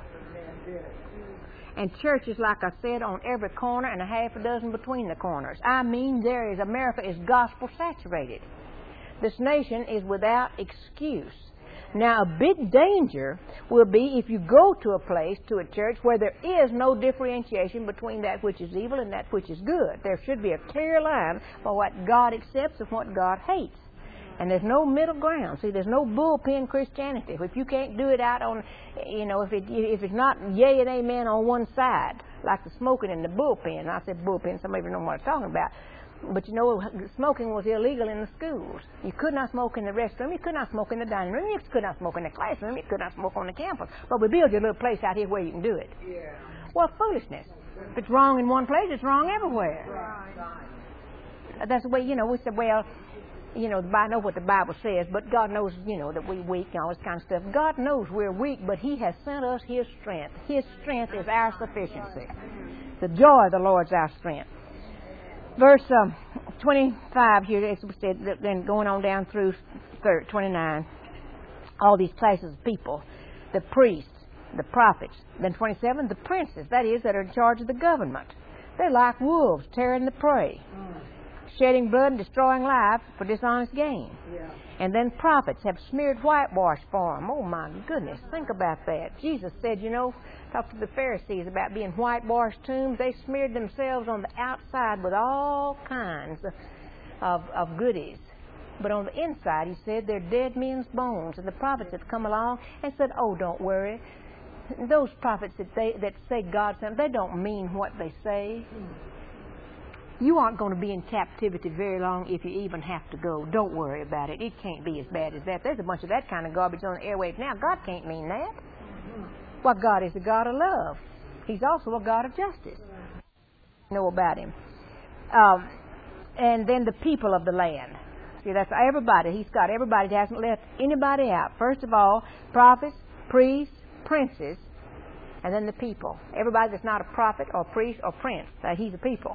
And churches, like I said, on every corner and a half a dozen between the corners. I mean, there is, America is gospel saturated. This nation is without excuse. Now, a big danger will be if you go to a place, to a church, where there is no differentiation between that which is evil and that which is good. There should be a clear line for what God accepts and what God hates. And there's no middle ground. See, there's no bullpen Christianity. If you can't do it out on, you know, if it if it's not yay and amen on one side, like the smoking in the bullpen. And I said bullpen, some of you know what I'm talking about. But you know, smoking was illegal in the schools. You could not smoke in the restroom. You could not smoke in the dining room. You could not smoke in the classroom. You could not smoke on the campus. But we built you a little place out here where you can do it. Yeah. Well, foolishness. If it's wrong in one place, it's wrong everywhere. Right. That's the way, you know, we said, well, you know, I know what the Bible says, but God knows, you know, that we're weak and all this kind of stuff. God knows we're weak, but He has sent us His strength. His strength is our sufficiency. The joy of the Lord is our strength. Verse um, twenty-five here, as we said, then going on down through twenty-nine, all these classes of people, the priests, the prophets. Then twenty-seven, the princes, that is, that are in charge of the government. They're like wolves tearing the prey, shedding blood and destroying life for dishonest gain. Yeah. And then prophets have smeared whitewash for them. Oh, my goodness, think about that. Jesus said, you know, talk to the Pharisees about being whitewashed tombs. They smeared themselves on the outside with all kinds of, of goodies. But on the inside, He said, they're dead men's bones. And the prophets have come along and said, oh, don't worry. Those prophets that, they, that say God sent them, they don't mean what they say. You aren't going to be in captivity very long if you even have to go. Don't worry about it. It can't be as bad as that. There's a bunch of that kind of garbage on the airwaves now. God can't mean that. Well, God is a God of love. He's also a God of justice. Know about Him. Um, and then the people of the land. See, that's everybody. He's got everybody. He hasn't left anybody out. First of all, prophets, priests, princes, and then the people. Everybody that's not a prophet or priest or prince, uh, he's a people.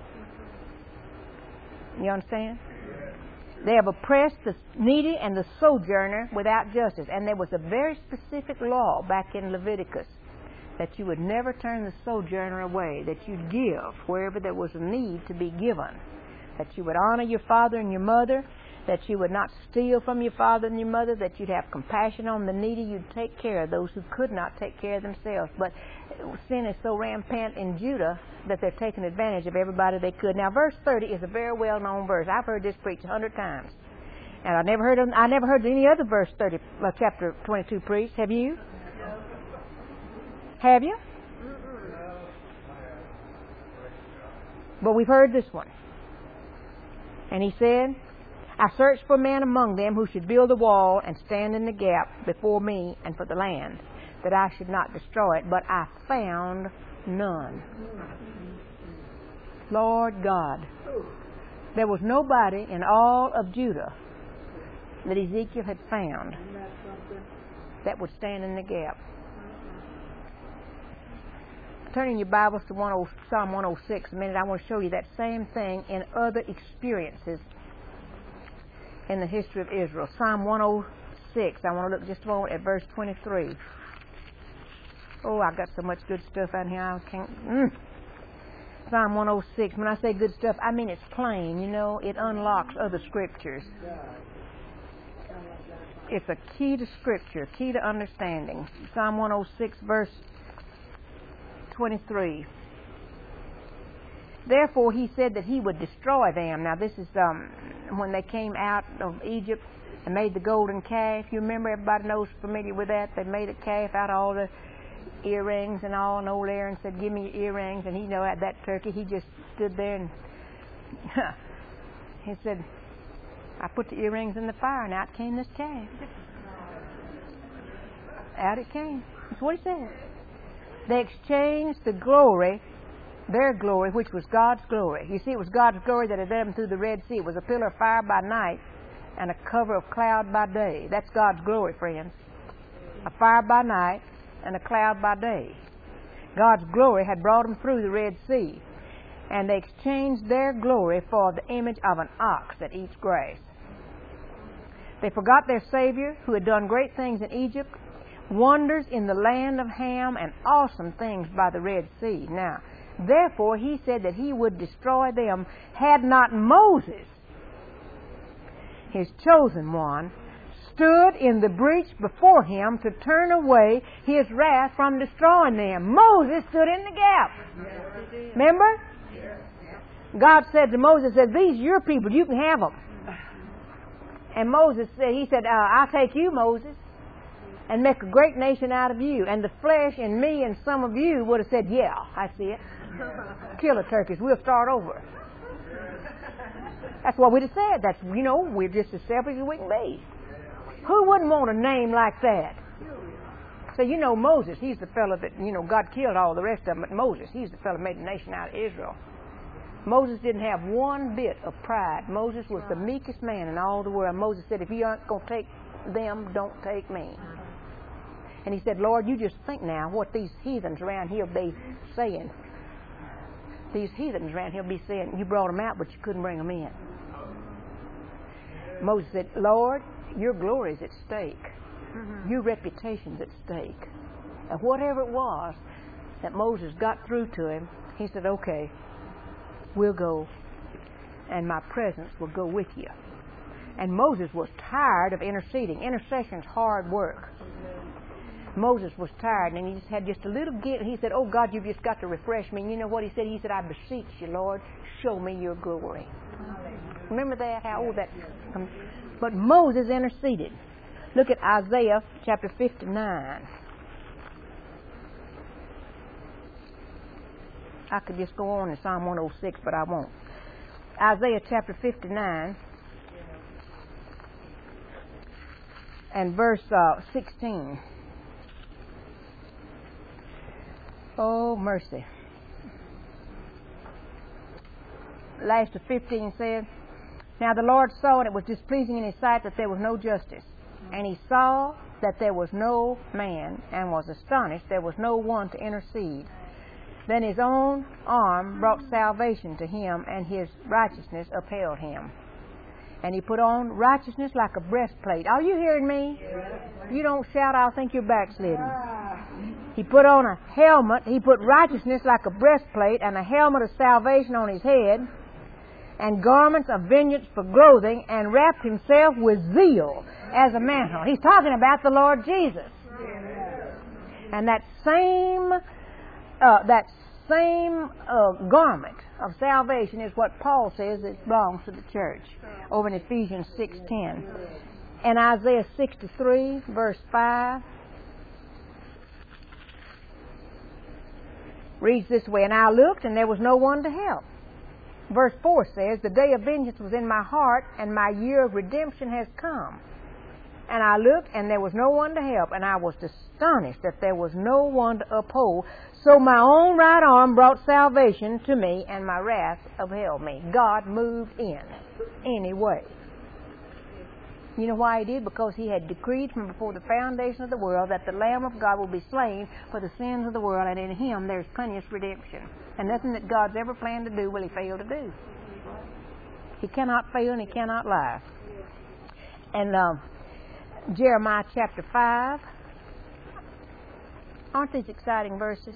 You understand? They have oppressed the needy and the sojourner without justice. And there was a very specific law back in Leviticus that you would never turn the sojourner away, that you'd give wherever there was a need to be given, that you would honor your father and your mother, that you would not steal from your father and your mother, that you'd have compassion on the needy, you'd take care of those who could not take care of themselves. But sin is so rampant in Judah that they're taking advantage of everybody they could. Now, verse thirty is a very well-known verse. I've heard this preached a hundred times, and I never heard of, I never heard any other verse thirty, uh, chapter twenty-two preached. Have you? Have you? But we've heard this one. And he said, I searched for men among them who should build a wall and stand in the gap before me and for the land, that I should not destroy it, but I found none. Lord God, there was nobody in all of Judah that Ezekiel had found that would stand in the gap. Turning your Bibles to Psalm one oh six a minute, I want to show you that same thing in other experiences in the history of Israel. Psalm one oh six, I want to look just a moment at verse twenty-three. Oh, I've got so much good stuff out here, I can't... Mm. Psalm one oh six, when I say good stuff, I mean it's plain, you know, it unlocks other scriptures. It's a key to Scripture, key to understanding. Psalm one oh six, verse twenty-three. Therefore he said that he would destroy them. Now this is um, when they came out of Egypt and made the golden calf. You remember, everybody knows, familiar with that. They made a calf out of all the earrings and all, and old Aaron said, give me your earrings. And he, you know, at that turkey, he just stood there and he said, I put the earrings in the fire and out came this calf. Out it came. That's what he said. They exchanged the glory, their glory, which was God's glory. You see, it was God's glory that had led them through the Red Sea. It was a pillar of fire by night and a cover of cloud by day. That's God's glory, friends. A fire by night and a cloud by day. God's glory had brought them through the Red Sea, and they exchanged their glory for the image of an ox that eats grass. They forgot their Savior, who had done great things in Egypt, wonders in the land of Ham, and awesome things by the Red Sea. Now, therefore he said that he would destroy them, had not Moses, his chosen one, stood in the breach before him to turn away his wrath from destroying them. Moses stood in the gap. Remember? God said to Moses, said, these are your people, you can have them. And Moses said, he said, uh, I'll take you, Moses, and make a great nation out of you. And the flesh in me and some of you would have said, yeah, I see it. Kill the turkeys. We'll start over. That's what we'd have said. That's, you know, we're just as selfish as we can be. Who wouldn't want a name like that? So, you know, Moses, he's the fellow that, you know, God killed all the rest of them, but Moses, he's the fellow that made a nation out of Israel. Moses didn't have one bit of pride. Moses was the meekest man in all the world. Moses said, if you aren't going to take them, don't take me. And he said, Lord, you just think now what these heathens around here be saying. These heathens around here be saying, you brought them out, but you couldn't bring them in. Moses said, Lord, your glory is at stake. Mm-hmm. Your reputation's at stake. And whatever it was that Moses got through to him, he said, okay, we'll go, and my presence will go with you. And Moses was tired of interceding. Intercession's hard work. Moses was tired, and he just had just a little get. He said, oh, God, you've just got to refresh me. And you know what he said? He said, I beseech you, Lord, show me your glory. Remember that? How old that... Um, but Moses interceded. Look at Isaiah chapter fifty-nine. I could just go on in Psalm one oh six, but I won't. Isaiah chapter fifty-nine and verse uh, sixteen. Oh, mercy. Last of fifteen said, now the Lord saw, and it was displeasing in his sight that there was no justice. And he saw that there was no man, and was astonished there was no one to intercede. Then his own arm brought salvation to him, and his righteousness upheld him. And he put on righteousness like a breastplate. Are you hearing me? If you don't shout, I'll think you're backslidden. He put on a helmet. He put righteousness like a breastplate and a helmet of salvation on his head. and garments of vengeance for clothing, and wrapped himself with zeal as a mantle. He's talking about the Lord Jesus. And that same uh, that same uh, garment of salvation is what Paul says it belongs to the church over in Ephesians six ten. And Isaiah sixty-three, verse five, reads this way, and I looked, and there was no one to help. Verse four says, the day of vengeance was in my heart, and my year of redemption has come. And I looked, and there was no one to help, and I was astonished that there was no one to uphold. So my own right arm brought salvation to me, and my wrath upheld me. God moved in anyway. You know why he did? Because he had decreed from before the foundation of the world that the Lamb of God will be slain for the sins of the world, and in him there's plenteous redemption. And nothing that God's ever planned to do will he fail to do. He cannot fail and he cannot lie. And uh, Jeremiah chapter five. Aren't these exciting verses?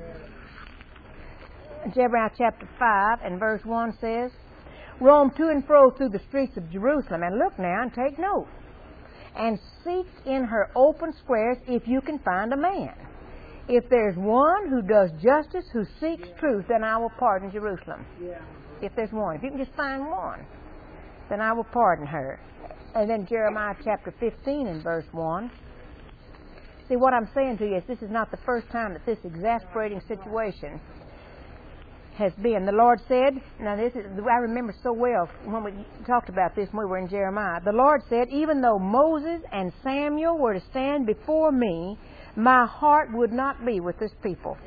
Jeremiah chapter five and verse one says, roam to and fro through the streets of Jerusalem, and look now and take note, and seek in her open squares if you can find a man. If there's one who does justice, who seeks truth, then I will pardon Jerusalem. If there's one. If you can just find one, then I will pardon her. And then Jeremiah chapter fifteen and verse one. See, what I'm saying to you is this is not the first time that this exasperating situation has been. The Lord said, now this is, I remember so well when we talked about this when we were in Jeremiah. The Lord said, even though Moses and Samuel were to stand before me, my heart would not be with this people.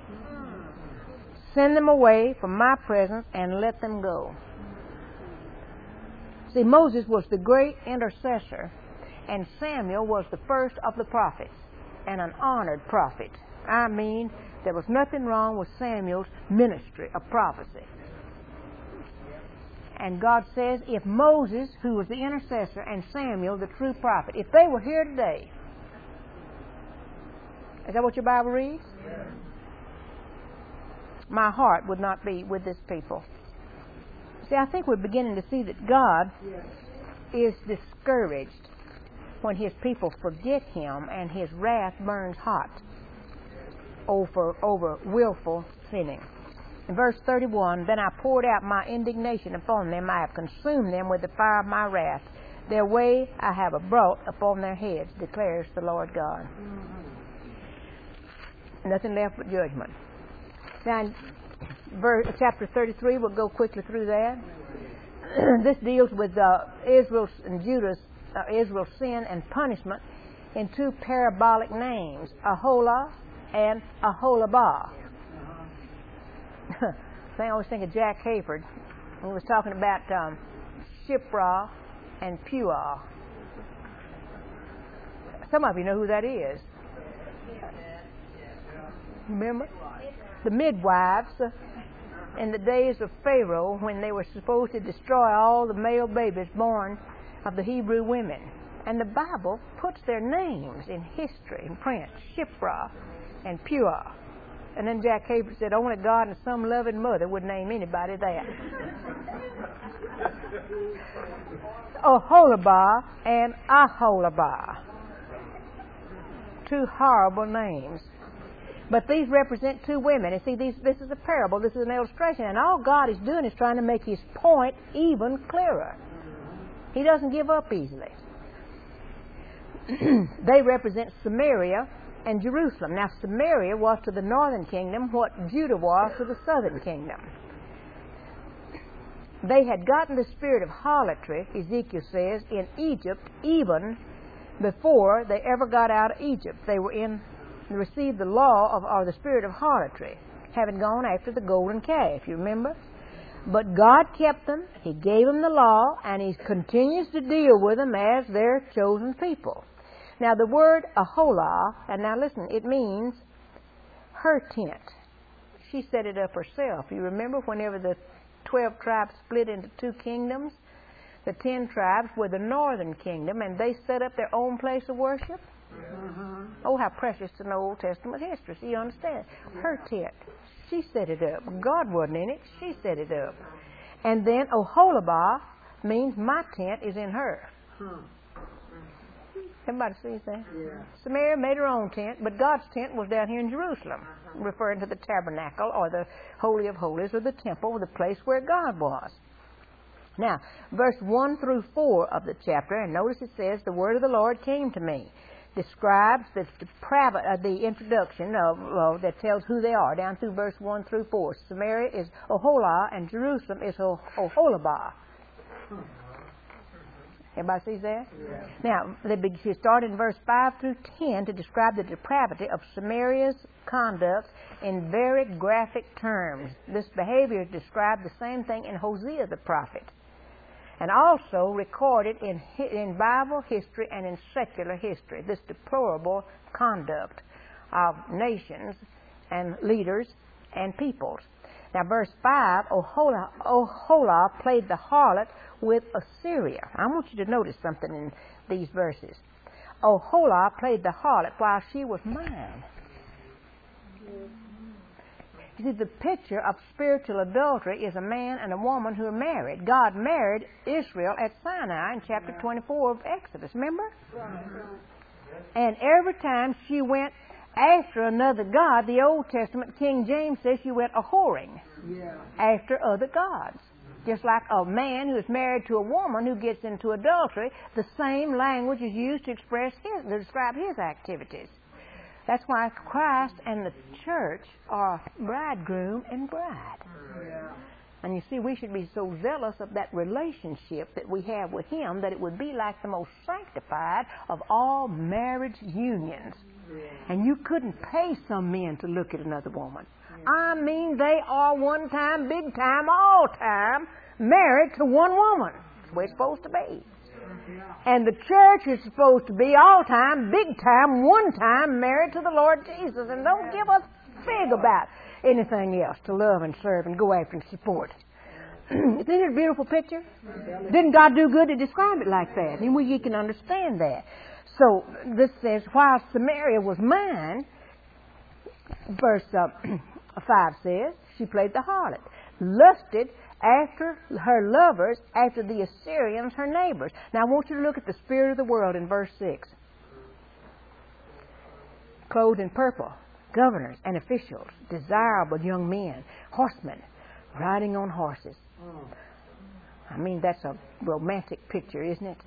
Send them away from my presence and let them go. See, Moses was the great intercessor, and Samuel was the first of the prophets, and an honored prophet. I mean, there was nothing wrong with Samuel's ministry of prophecy. And God says, if Moses, who was the intercessor, and Samuel, the true prophet, if they were here today, is that what your Bible reads? Yeah. My heart would not be with this people. See, I think we're beginning to see that God is discouraged when his people forget him and his wrath burns hot over, over willful sinning. In verse thirty-one, then I poured out my indignation upon them. I have consumed them with the fire of my wrath. Their way I have brought upon their heads, declares the Lord God. Mm-hmm. Nothing left but judgment. Now, in verse, chapter thirty-three, we'll go quickly through that. This deals with uh, Israel's and Judah's, uh, Israel's sin and punishment in two parabolic names, Aholah and Aholabah. I always think of Jack Hayford when he was talking about um, Shiphrah and Puah. Some of you know who that is. Remember? The midwives in the days of Pharaoh, when they were supposed to destroy all the male babies born of the Hebrew women. And the Bible puts their names in history, in print, Shiphrah and Puah. And then Jack Hayford said, only God and some loving mother would name anybody that. Aholabah and Aholabah. Two horrible names. But these represent two women. And see, these, this is a parable. This is an illustration. And all God is doing is trying to make his point even clearer. He doesn't give up easily. They represent Samaria and Jerusalem. Now, Samaria was to the northern kingdom what Judah was to the southern kingdom. They had gotten the spirit of harlotry, Ezekiel says, in Egypt even before they ever got out of Egypt. They were in received the law of, or the spirit of harlotry, having gone after the golden calf, you remember? But God kept them, he gave them the law, and he continues to deal with them as their chosen people. Now the word Aholah, and now listen, it means her tent. She set it up herself. You remember whenever the twelve tribes split into two kingdoms, the ten tribes were the northern kingdom, and they set up their own place of worship? Mm-hmm. Oh, how precious to know Old Testament history. So you understand. Her tent. She set it up. God wasn't in it. She set it up. And then Oholibah means my tent is in her. Hmm. Everybody sees that? Yeah. Samaria made her own tent, but God's tent was down here in Jerusalem, Uh-huh. referring to the tabernacle or the Holy of Holies or the temple, the place where God was. Now, verse one through four of the chapter, and notice it says, the word of the Lord came to me. Describes the, the, private, uh, the introduction of, uh, that tells who they are, down through verse one through four. Samaria is Oholah, and Jerusalem is oh- Oholibah. Everybody sees that? Yeah. Now, they be- she started in verse five through ten to describe the depravity of Samaria's conduct in very graphic terms. This behavior described the same thing in Hosea the prophet, and also recorded in, in Bible history and in secular history, this deplorable conduct of nations and leaders and peoples. Now, verse five, Oholah, Oholah played the harlot with Assyria. I want you to notice something in these verses. Oholah played the harlot while she was mine. You see, the picture of spiritual adultery is a man and a woman who are married. God married Israel at Sinai in chapter twenty-four of Exodus, remember? And every time she went after another god, the Old Testament, King James says she went a-whoring Yeah. after other gods. Just like a man who is married to a woman who gets into adultery, the same language is used to express his, to describe his activities. That's why Christ and the church are bridegroom and bride. Yeah. And you see, we should be so zealous of that relationship that we have with Him that it would be like the most sanctified of all marriage unions. And you couldn't pay some men to look at another woman. I mean, they are one time, big time, all time married to one woman. That's the way it's supposed to be. And the church is supposed to be all time, big time, one time married to the Lord Jesus. And don't give a fig about anything else to love and serve and go after and support. Isn't it a beautiful picture? Didn't God do good to describe it like that? And we can understand that. So this says, while Samaria was mine, verse uh, five says, she played the harlot, lusted after her lovers, after the Assyrians, her neighbors. Now I want you to look at the spirit of the world in verse six. Clothed in purple, governors and officials, desirable young men, horsemen, riding on horses. I mean, that's a romantic picture, isn't it?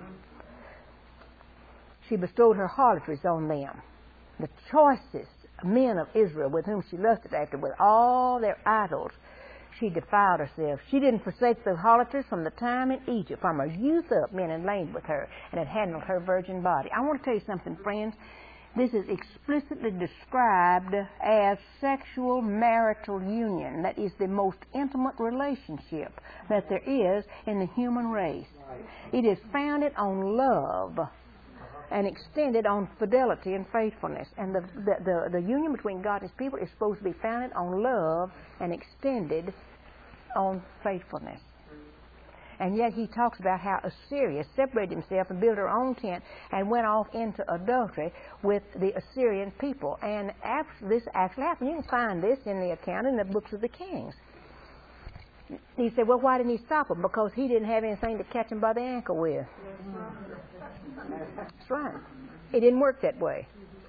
She bestowed her harlotries on them, the choicest men of Israel with whom she lusted after, with all their idols. She defiled herself. She didn't forsake the harlotries from the time in Egypt. From her youth up, men had lain with her and had handled her virgin body. I want to tell you something, friends. This is explicitly described as sexual marital union. That is the most intimate relationship that there is in the human race. It is founded on love and extended on fidelity and faithfulness. And the, the, the, the union between God and His people is supposed to be founded on love and extended on faithfulness. And yet He talks about how Assyria separated himself and built her own tent and went off into adultery with the Assyrian people. And after this actually happened, you can find this in the account in the books of the Kings. He said, well, why didn't he stop them? Because he didn't have anything to catch them by the ankle with. That's right. It didn't work that way.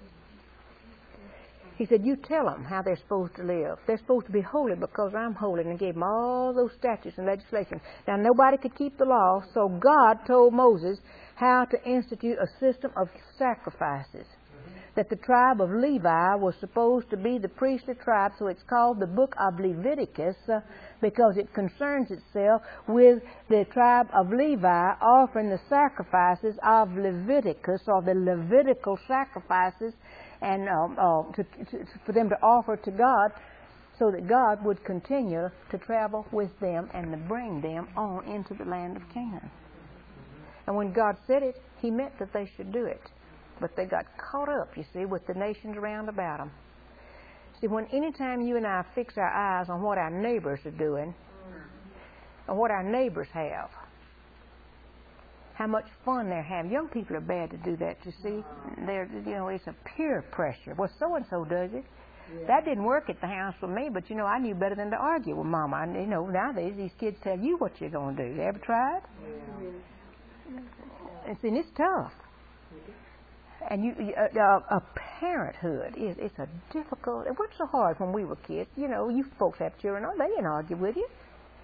He said, you tell them how they're supposed to live. They're supposed to be holy because I'm holy. And he gave them all those statutes and legislation. Now, nobody could keep the law, so God told Moses how to institute a system of sacrifices. That the tribe of Levi was supposed to be the priestly tribe, so it's called the book of Leviticus uh, because it concerns itself with the tribe of Levi offering the sacrifices of Leviticus, or the Levitical sacrifices, and um, uh, to, to, for them to offer to God, so that God would continue to travel with them and to bring them on into the land of Canaan. And when God said it, He meant that they should do it. But they got caught up, you see, with the nations around about them. See, when any time you and I fix our eyes on what our neighbors are doing, or what our neighbors have, how much fun they're having. Young people are bad to do that, you see. They're, you know, it's a peer pressure. Well, so-and-so does it. Yeah. That didn't work at the house for me, but, you know, I knew better than to argue with Mama. I, you know, nowadays these kids tell you what you're going to do. You ever tried? Yeah. And see, it's tough. And you, you uh, uh, parenthood is it's a difficult. It wasn't so hard when we were kids. You know, you folks have children. Oh, they didn't argue with you.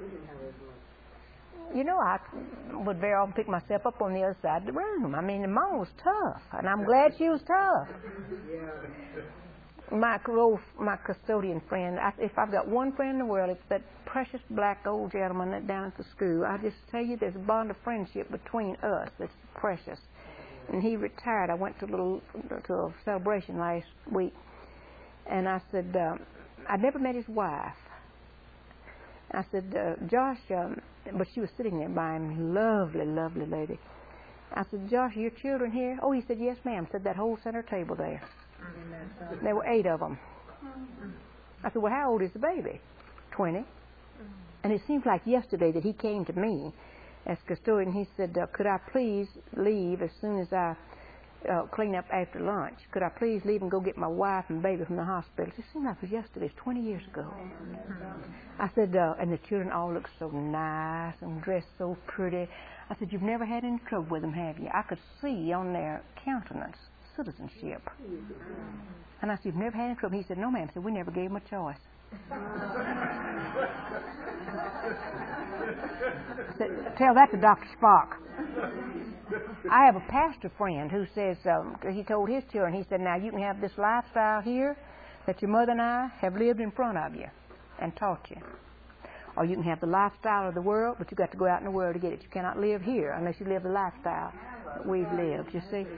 You know, I would very often pick myself up on the other side of the room. I mean, Mom was tough, and I'm glad she was tough. My old, my custodian friend. I, if I've got one friend in the world, it's that precious black old gentleman that down at the school. I just tell you, there's a bond of friendship between us that's precious. And he retired. I went to a little to a celebration last week, and I said, uh, I'd never met his wife. I said, uh, Josh, um, but she was sitting there by him, lovely, lovely lady. I said, Josh, are your children here? Oh, he said, yes, ma'am. Said that whole center table there. There were eight of them. I said, well, how old is the baby? Twenty. And it seems like yesterday that he came to me as custodian. He said, uh, could I please leave as soon as I uh, clean up after lunch? Could I please leave and go get my wife and baby from the hospital? It seemed like it was yesterday. It's twenty years ago. I said, uh, and the children all looked so nice and dressed so pretty. I said, you've never had any trouble with them, have you? I could see on their countenance citizenship. And I said, you've never had any trouble? He said, no, ma'am. I said, we never gave them a choice. I said, tell that to Doctor Spock. I have a pastor friend who says, um, he told his children, he said, now you can have this lifestyle here that your mother and I have lived in front of you and taught you. Or you can have the lifestyle of the world, but you've got to go out in the world to get it. You cannot live here unless you live the lifestyle that we've lived, you see.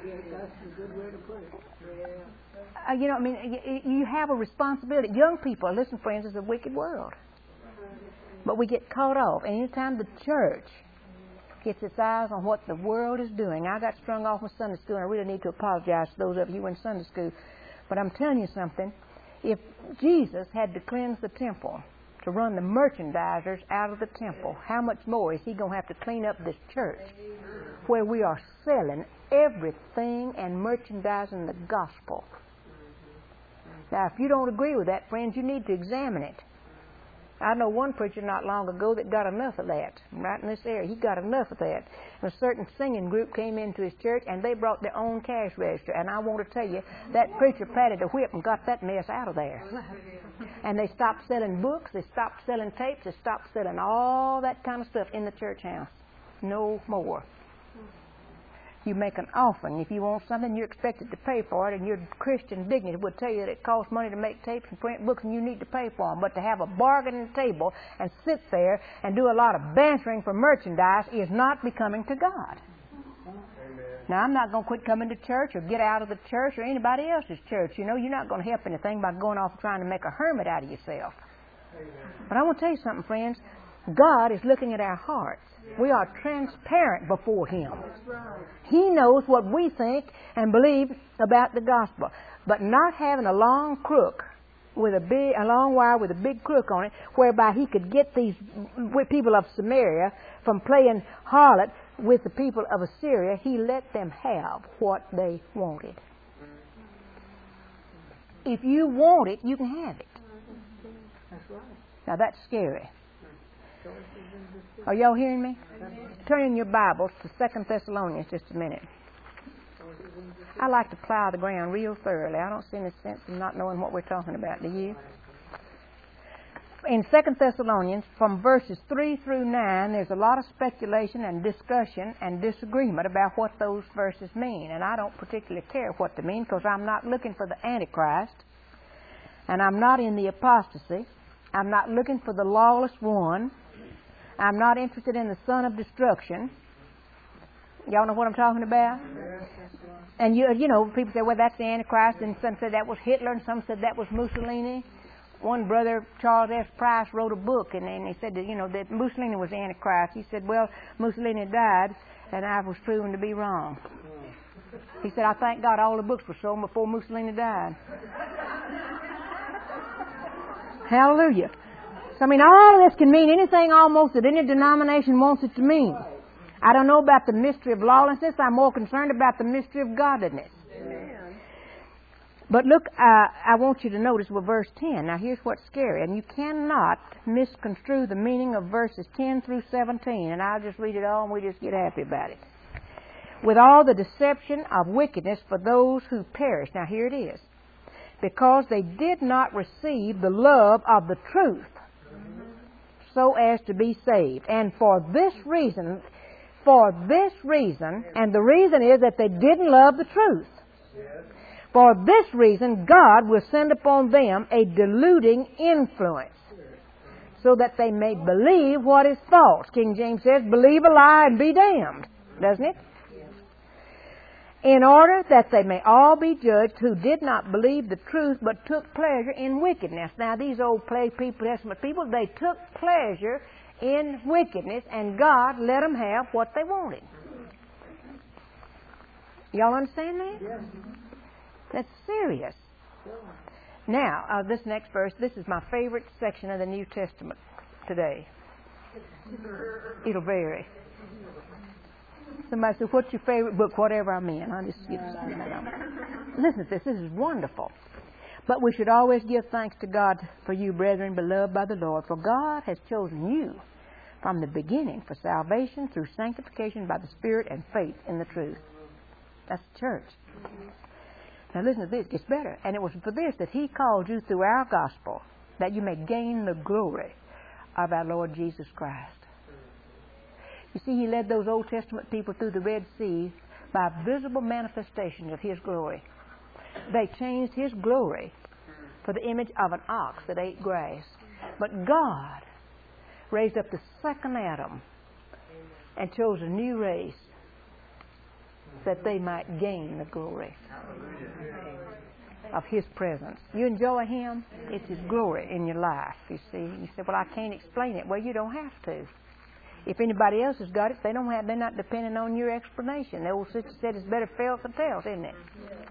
Uh, you know, I mean, you, you have a responsibility. Young people, listen, friends, it's a wicked world. But we get caught off. And anytime the church gets its eyes on what the world is doing. I got strung off in Sunday school, and I really need to apologize to those of you who were in Sunday school. But I'm telling you something. If Jesus had to cleanse the temple, to run the merchandisers out of the temple, how much more is he going to have to clean up this church where we are selling everything and merchandising the gospel? Now, if you don't agree with that, friends, you need to examine it. I know one preacher not long ago that got enough of that, right in this area. He got enough of that. And a certain singing group came into his church, and they brought their own cash register. And I want to tell you, that preacher patted a whip and got that mess out of there. And they stopped selling books, they stopped selling tapes, they stopped selling all that kind of stuff in the church house. No more. You make an offering. If you want something, you're expected to pay for it, and your Christian dignity would tell you that it costs money to make tapes and print books, and you need to pay for them. But to have a bargaining table and sit there and do a lot of bantering for merchandise is not becoming to God. Amen. Now, I'm not going to quit coming to church or get out of the church or anybody else's church. You know, you're not going to help anything by going off and trying to make a hermit out of yourself. Amen. But I want to tell you something, friends. God is looking at our hearts. We are transparent before Him. He knows what we think and believe about the gospel. But not having a long crook with a big, a long wire with a big crook on it, whereby He could get these people of Samaria from playing harlot with the people of Assyria, He let them have what they wanted. If you want it, you can have it. Now that's scary. Are y'all hearing me? Turn in your Bibles to Second Thessalonians just a minute. I like to plow the ground real thoroughly. I don't see any sense in not knowing what we're talking about, do you? In Second Thessalonians, from verses three through nine, there's a lot of speculation and discussion and disagreement about what those verses mean. And I don't particularly care what they mean, because I'm not looking for the Antichrist, and I'm not in the apostasy. I'm not looking for the lawless one. I'm not interested in the son of destruction. Y'all know what I'm talking about? And you you know, people say, well, that's the Antichrist, and some said that was Hitler, and some said that was Mussolini. One brother, Charles S. Price, wrote a book, and, and he said that, you know, that Mussolini was the Antichrist. He said, well, Mussolini died, and I was proven to be wrong. He said, I thank God all the books were sold before Mussolini died. Hallelujah. So, I mean, all of this can mean anything almost that any denomination wants it to mean. I don't know about the mystery of lawlessness. I'm more concerned about the mystery of godliness. Amen. But look, uh, I want you to notice with verse ten. Now here's what's scary, and you cannot misconstrue the meaning of verses ten through seventeen, and I'll just read it all and we just get happy about it. With all the deception of wickedness for those who perish. Now here it is. Because they did not receive the love of the truth so as to be saved. And for this reason, for this reason, and the reason is that they didn't love the truth. For this reason, God will send upon them a deluding influence so that they may believe what is false. King James says, believe a lie and be damned, doesn't it? In order that they may all be judged who did not believe the truth but took pleasure in wickedness. Now these old play people, Testament people, they took pleasure in wickedness and God let them have what they wanted. Y'all understand that? Yes. That's serious. Now, uh, this next verse, this is my favorite section of the New Testament today. It'll vary. Somebody said, what's your favorite book? Whatever I'm in. I just get Listen to this. This is wonderful. But we should always give thanks to God for you, brethren, beloved by the Lord. For God has chosen you from the beginning for salvation through sanctification by the Spirit and faith in the truth. That's the church. Now listen to this. It gets better. And it was for this that He called you through our gospel, that you may gain the glory of our Lord Jesus Christ. You see, He led those Old Testament people through the Red Sea by visible manifestations of His glory. They changed His glory for the image of an ox that ate grass. But God raised up the second Adam and chose a new race that they might gain the glory of His presence. You enjoy Him, it's His glory in your life, you see. You say, well, I can't explain it. Well, you don't have to. If anybody else has got it, they don't have, they're not depending on your explanation. The old sister said it's better felt than felt, isn't it?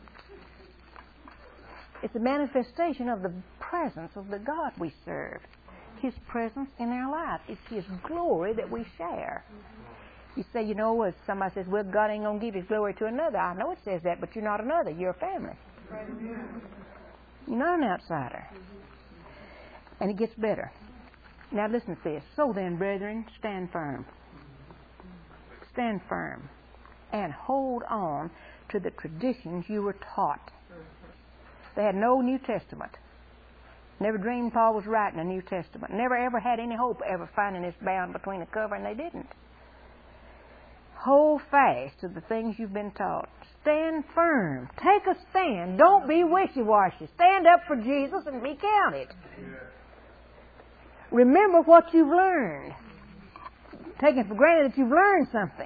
It's a manifestation of the presence of the God we serve. His presence in our life. It's His glory that we share. You say, you know, if somebody says, well, God ain't going to give His glory to another. I know it says that, but you're not another. You're a family. You're not an outsider. And it gets better. Now listen to this. So then, brethren, stand firm. Stand firm. And hold on to the traditions you were taught. They had no New Testament. Never dreamed Paul was writing a New Testament. Never ever had any hope of ever finding this bound between the cover, and they didn't. Hold fast to the things you've been taught. Stand firm. Take a stand. Don't be wishy-washy. Stand up for Jesus and be counted. Remember what you've learned. Take it for granted that you've learned something.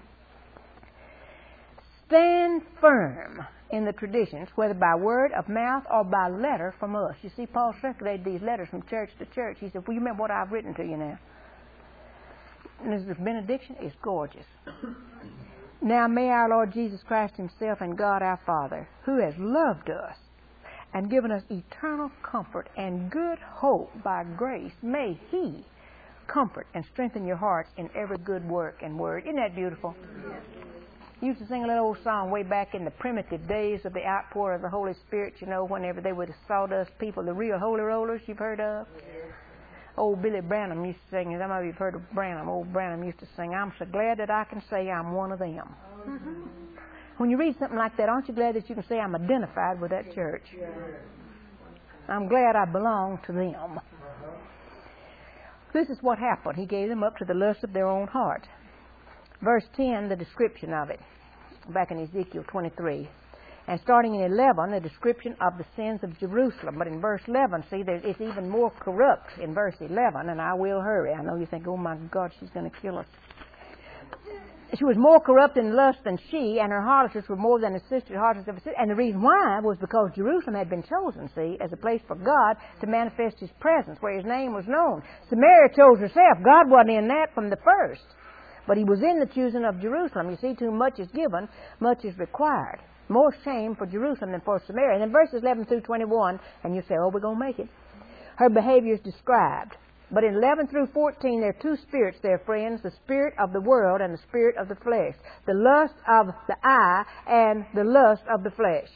Stand firm in the traditions, whether by word of mouth or by letter from us. You see, Paul circulated these letters from church to church. He said, well, you remember what I've written to you now. And this benediction is gorgeous. Now may our Lord Jesus Christ Himself and God our Father, who has loved us and given us eternal comfort and good hope by grace, may He comfort and strengthen your hearts in every good work and word. Isn't that beautiful? Yes. Used to sing a little old song way back in the primitive days of the outpour of the Holy Spirit, you know, whenever they were the sawdust people, the real holy rollers you've heard of. Old Billy Branham used to sing, some of you have heard of Branham, old Branham used to sing, I'm so glad that I can say I'm one of them. Mm-hmm. When you read something like that, aren't you glad that you can say I'm identified with that church? I'm glad I belong to them. This is what happened. He gave them up to the lust of their own heart. Verse ten, the description of it, back in Ezekiel twenty-three. And starting in eleven, the description of the sins of Jerusalem. But in verse eleven, see, there, it's even more corrupt in verse eleven, and I will hurry. I know you think, oh my God, she's going to kill us. She was more corrupt in lust than she, and her harlots were more than the sister harlots of her sister. And the reason why was because Jerusalem had been chosen, see, as a place for God to manifest His presence, where His name was known. Samaria chose herself. God wasn't in that from the first. But He was in the choosing of Jerusalem. You see, too much is given, much is required. More shame for Jerusalem than for Samaria. And then verses eleven through twenty-one, and you say, oh, we're going to make it. Her behavior is described. But in eleven through fourteen, there are two spirits there, friends. The spirit of the world and the spirit of the flesh. The lust of the eye and the lust of the flesh.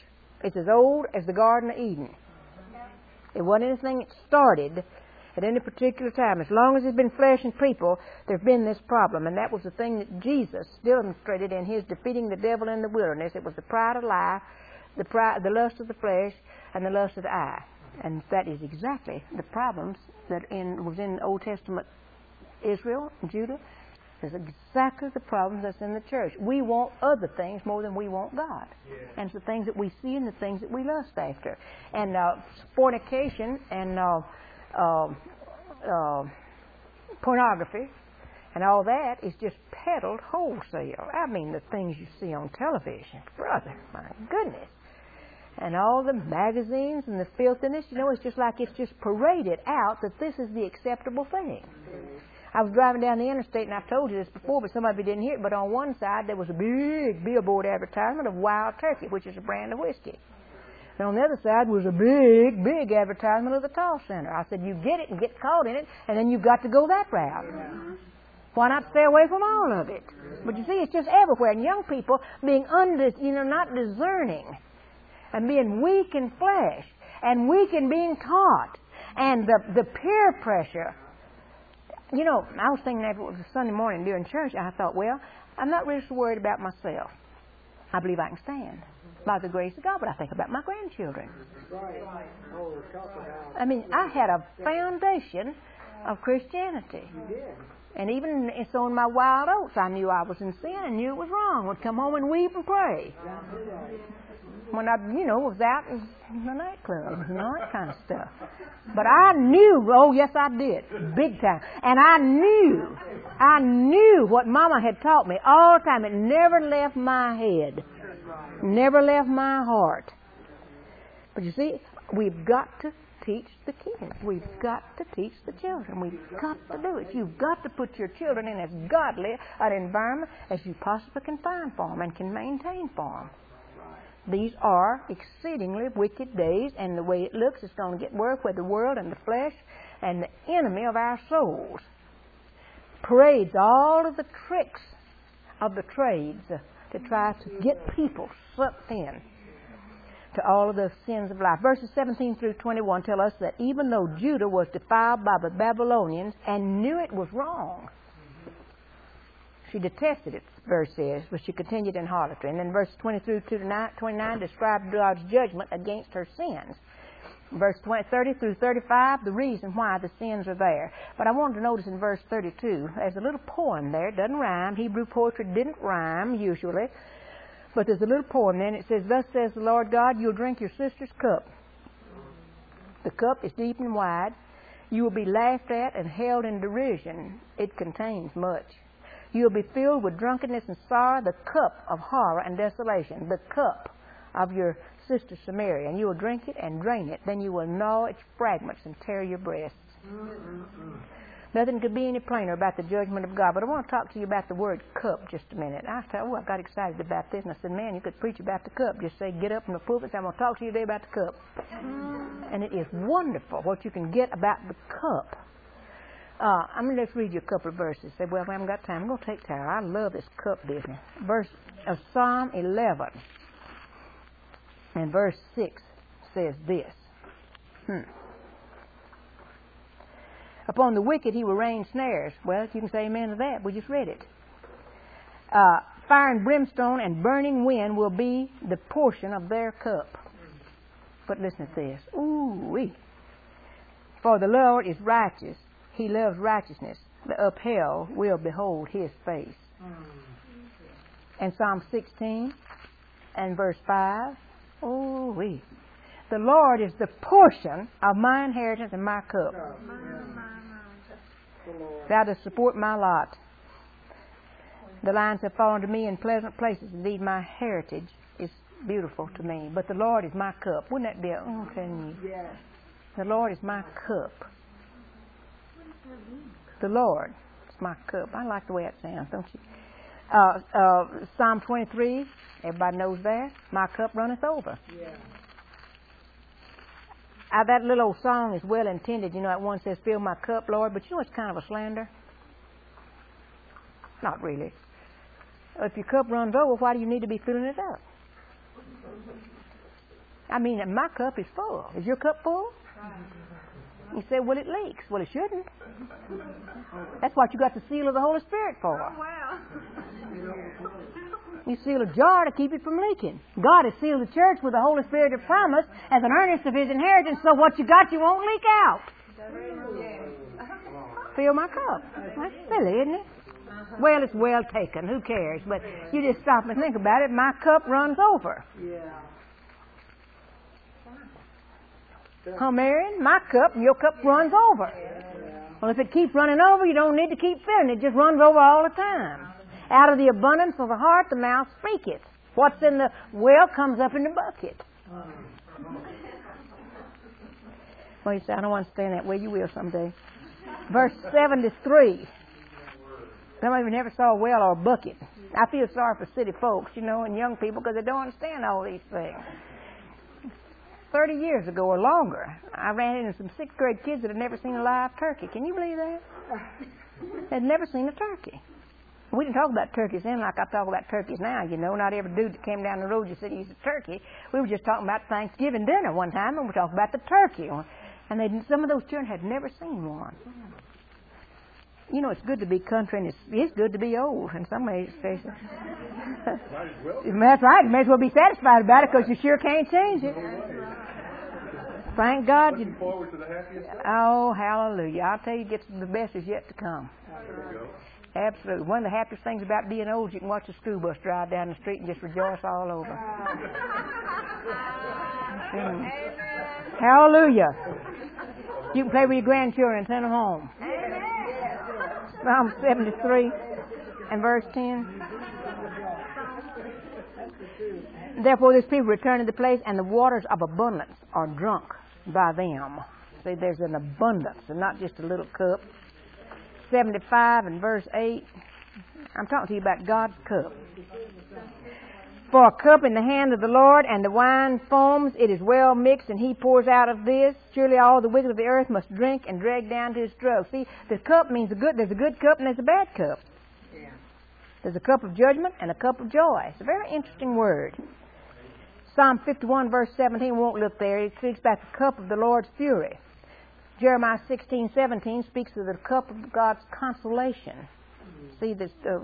It's as old as the Garden of Eden. It wasn't anything that started at any particular time. As long as there's been flesh and people, there's been this problem. And that was the thing that Jesus demonstrated in his defeating the devil in the wilderness. It was the pride of life, the pride, the lust of the flesh, and the lust of the eye. And that is exactly the problems that in, was in Old Testament Israel and Judah. It's exactly the problems that's in the church. We want other things more than we want God. Yeah. And it's the things that we see and the things that we lust after. And uh, fornication and uh, uh, uh, pornography and all that is just peddled wholesale. I mean, the things you see on television, brother, my goodness. And all the magazines and the filthiness, you know, it's just like it's just paraded out that this is the acceptable thing. I was driving down the interstate, and I've told you this before, but some of you didn't hear it, but on one side there was a big billboard advertisement of Wild Turkey, which is a brand of whiskey. And on the other side was a big, big advertisement of the Tall Center. I said, you get it and get caught in it, and then you've got to go that route. Why not stay away from all of it? But you see, it's just everywhere. And young people being under, you know, not discerning, and being weak in flesh, and weak in being taught, and the, the peer pressure. You know, I was thinking after it was a Sunday morning during church, I thought, well, I'm not really so worried about myself. I believe I can stand by the grace of God, but I think about my grandchildren. I mean, I had a foundation of Christianity. And even so in my wild oats, I knew I was in sin and knew it was wrong. Would come home and weep and pray. When I, you know, was out in the nightclubs and all that kind of stuff. But I knew, oh yes I did, big time. And I knew, I knew what Mama had taught me all the time. It never left my head. Never left my heart. But you see, we've got to teach the kids. We've got to teach the children. We've got to do it. You've got to put your children in as godly an environment as you possibly can find for them and can maintain for them. These are exceedingly wicked days, and the way it looks, it's going to get worse with the world and the flesh and the enemy of our souls parades all of the tricks of the trades to try to get people sucked in to all of the sins of life. Verses seventeen through twenty-one tell us that even though Judah was defiled by the Babylonians and knew it was wrong, she detested it, verse says, but she continued in harlotry. And then verse twenty through twenty-nine described God's judgment against her sins. Verse twenty, thirty through thirty-five, the reason why the sins are there. But I wanted to notice in verse thirty-two, there's a little poem there. It doesn't rhyme. Hebrew poetry didn't rhyme, usually. But there's a little poem there, and it says, thus says the Lord God, you'll drink your sister's cup. The cup is deep and wide. You will be laughed at and held in derision. It contains much. You will be filled with drunkenness and sorrow, the cup of horror and desolation, the cup of your sister Samaria. And you will drink it and drain it. Then you will gnaw its fragments and tear your breasts. Mm-hmm. Nothing could be any plainer about the judgment of God. But I want to talk to you about the word cup just a minute. I thought, oh, I got excited about this. And I said, man, you could preach about the cup. Just say, get up from the pulpit. I'm going to talk to you today about the cup. Mm-hmm. And it is wonderful what you can get about the cup. Uh, I'm going to just read you a couple of verses. Say, well, I haven't got time. I'm going to take time. I love this cup business. Verse of Psalm eleven and verse six says this. Hmm. Upon the wicked he will rain snares. Well, you can say amen to that. We just read it. Uh, fire and brimstone and burning wind will be the portion of their cup. But listen to this. Ooh-wee. For the Lord is righteous. He loves righteousness. The upheld will behold his face. And Psalm sixteen and verse five. Oh, we. The Lord is the portion of my inheritance and my cup. Thou dost support my lot. The lines have fallen to me in pleasant places. Indeed, my heritage is beautiful to me. But the Lord is my cup. Wouldn't that be a... Oh, can you? The Lord is my cup. The Lord is my cup. I like the way it sounds, don't you? Uh, uh, Psalm twenty-three, everybody knows that. My cup runneth over. Yeah. Uh, that little old song is well intended. You know, that one says, fill my cup, Lord. But you know it's kind of a slander? Not really. If your cup runs over, why do you need to be filling it up? I mean, my cup is full. Is your cup full? You say, well, it leaks. Well, it shouldn't. That's what you got the seal of the Holy Spirit for. Oh, wow. You seal a jar to keep it from leaking. God has sealed the church with the Holy Spirit of promise as an earnest of His inheritance, so what you got, you won't leak out. Fill my cup. That's silly, isn't it? Well, it's well taken. Who cares? But you just stop and think about it. My cup runs over. Huh, Marion? My cup, your cup runs over. Well, if it keeps running over, you don't need to keep filling it. It just runs over all the time. Out of the abundance of the heart, the mouth speaketh. What's in the well comes up in the bucket. Well, you say, I don't want to stand that way. You will someday. Verse seventy-three. Some of you never saw a well or a bucket. I feel sorry for city folks, you know, and young people because they don't understand all these things. Thirty years ago or longer, I ran into some sixth grade kids that had never seen a live turkey. Can you believe that? They'd never seen a turkey. We didn't talk about turkeys then like I talk about turkeys now, you know. Not every dude that came down the road just said he was a turkey. We were just talking about Thanksgiving dinner one time, and we were talking about the turkey. And they, some of those children had never seen one. You know, it's good to be country, and it's, it's good to be old in some ways. That's right. You may as well be satisfied about it because you sure can't change it. Thank God. Looking forward to the happiest day. Oh, hallelujah. I'll tell you, gets the best is yet to come. There you go. Absolutely. One of the happiest things about being old is you can watch a school bus drive down the street and just rejoice all over. Mm. Hallelujah. You can play with your grandchildren and send them home. Psalm seventy-three and verse ten. Therefore this people return to the place, and the waters of abundance are drunk by them. See, there's an abundance and not just a little cup. seventy-five and verse eight. I'm talking to you about God's cup. For a cup in the hand of the Lord, and the wine foams, it is well mixed, and He pours out of this. Surely all the wicked of the earth must drink and drag down to His stroke. See, the cup means a good. There's a good cup and there's a bad cup. Yeah. There's a cup of judgment and a cup of joy. It's a very interesting word. Psalm fifty-one verse seventeen, we won't look there. It speaks about the cup of the Lord's fury. Jeremiah sixteen seventeen speaks of the cup of God's consolation. Mm-hmm. See, this uh,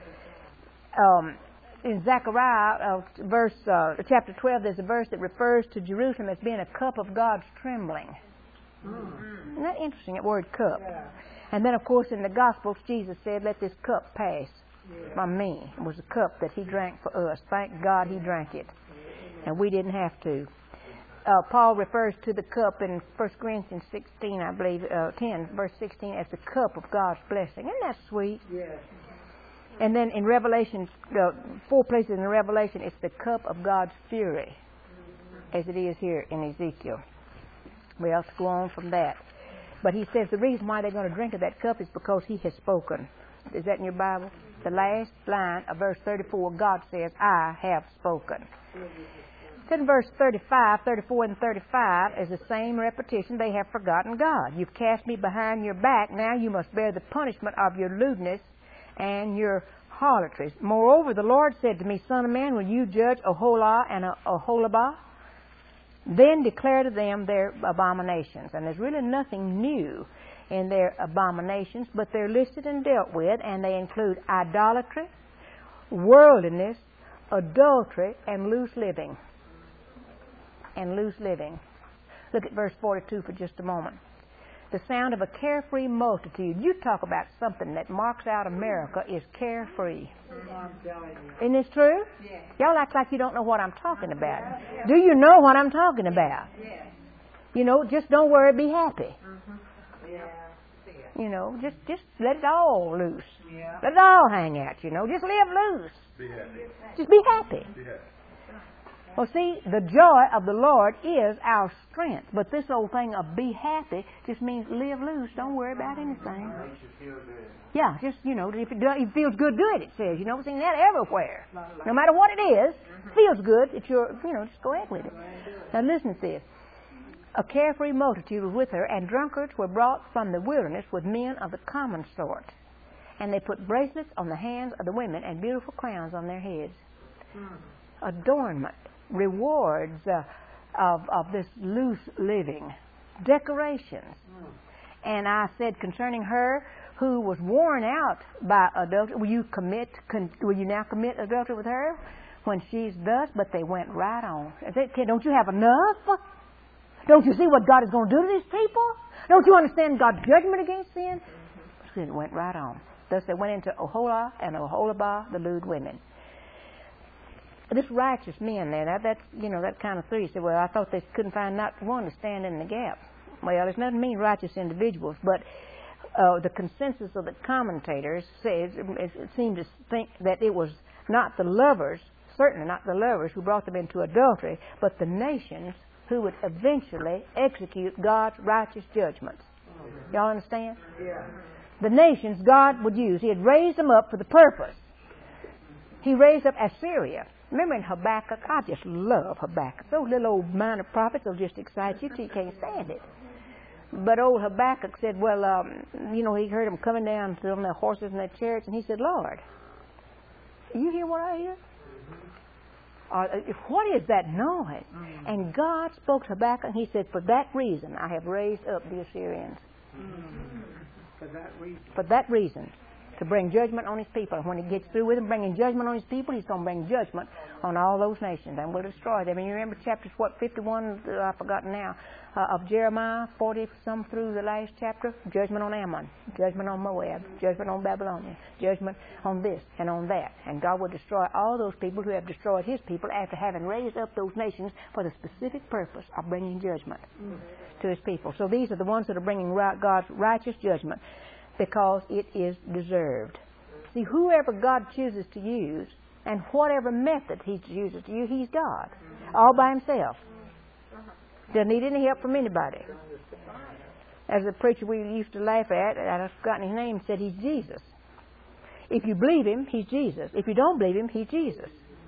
um, in Zechariah, uh, verse uh, chapter twelve, there's a verse that refers to Jerusalem as being a cup of God's trembling. Mm-hmm. Isn't that interesting? That word cup. Yeah. And then, of course, in the Gospels, Jesus said, "Let this cup pass yeah. from me." It was a cup that He drank for us. Thank God He drank it, and we didn't have to. Uh, Paul refers to the cup in First Corinthians sixteen, I believe, uh, ten, verse sixteen, as the cup of God's blessing. Isn't that sweet? Yes. And then in Revelation, uh, four places in the Revelation, it's the cup of God's fury, as it is here in Ezekiel. Well, let's go on from that. But he says the reason why they're going to drink of that cup is because He has spoken. Is that in your Bible? The last line of verse thirty-four, God says, "I have spoken." Then verse thirty-five, thirty-four, and thirty-five is the same repetition. They have forgotten God. You've cast me behind your back. Now you must bear the punishment of your lewdness and your harlotries. Moreover, the Lord said to me, "Son of man, will you judge Oholah and Oholibah? Then declare to them their abominations." And there's really nothing new in their abominations, but they're listed and dealt with, and they include idolatry, worldliness, adultery, and loose living. And loose living. Look at verse forty-two for just a moment. The sound of a carefree multitude. You talk about something that marks out America is carefree. Isn't this true? Yes. Y'all act like you don't know what I'm talking about. Do you know what I'm talking about? Yes. You know, just don't worry, be happy. Mm-hmm. Yeah. You know, just just let it all loose. Yeah. Let it all hang out, you know. Just live loose. Be happy. Just be happy. Be happy. Well, see, the joy of the Lord is our strength. But this old thing of be happy just means live loose. Don't worry about anything. Yeah, just, you know, if it, do, if it feels good, do it, it says. You know, we've seen that everywhere. No matter what it is, feels good, it's your, you know, just go ahead with it. Now listen to this. A carefree multitude was with her, and drunkards were brought from the wilderness with men of the common sort. And they put bracelets on the hands of the women and beautiful crowns on their heads. Adornment. Rewards, uh, of, of this loose living, decorations. And I said concerning her who was worn out by adultery, will you commit? Con, will you now commit adultery with her when she's thus? But they went right on. I said, "Okay, don't you have enough? Don't you see what God is going to do to these people? Don't you understand God's judgment against sin?" So it went right on. Thus they went into Oholah and Oholibah, the lewd women. This righteous men there, that, that's, you know, that kind of theory. You say, well, I thought they couldn't find not one to stand in the gap. Well, it doesn't mean righteous individuals, but uh, the consensus of the commentators says it, it seemed to think that it was not the lovers, certainly not the lovers who brought them into adultery, but the nations who would eventually execute God's righteous judgments. Y'all understand? Yeah. The nations God would use. He had raised them up for the purpose. He raised up Assyria. Remember in Habakkuk? I just love Habakkuk. Those little old minor prophets will just excite you till you can't stand it. But old Habakkuk said, well, um, you know, he heard them coming down on their horses and their chariots, and he said, Lord, you hear what I hear? Uh, what is that noise? Mm-hmm. And God spoke to Habakkuk, and he said, for that reason I have raised up the Assyrians. Mm-hmm. For that reason. For that reason. To bring judgment on his people. And when he gets through with them bringing judgment on his people, he's going to bring judgment on all those nations and will destroy them. And you remember chapters, what, fifty-one, uh, I've forgotten now, uh, of Jeremiah, forty some through the last chapter? Judgment on Ammon, judgment on Moab, judgment on Babylonia, judgment on this and on that. And God will destroy all those people who have destroyed his people after having raised up those nations for the specific purpose of bringing judgment mm-hmm. to his people. So these are the ones that are bringing right, God's righteous judgment, because it is deserved. See, whoever God chooses to use and whatever method he chooses to use, he's God. All by himself. Doesn't need any help from anybody. As a preacher we used to laugh at, I've forgotten his name, said he's Jesus. If you believe him, he's Jesus. If you don't believe him, he's Jesus.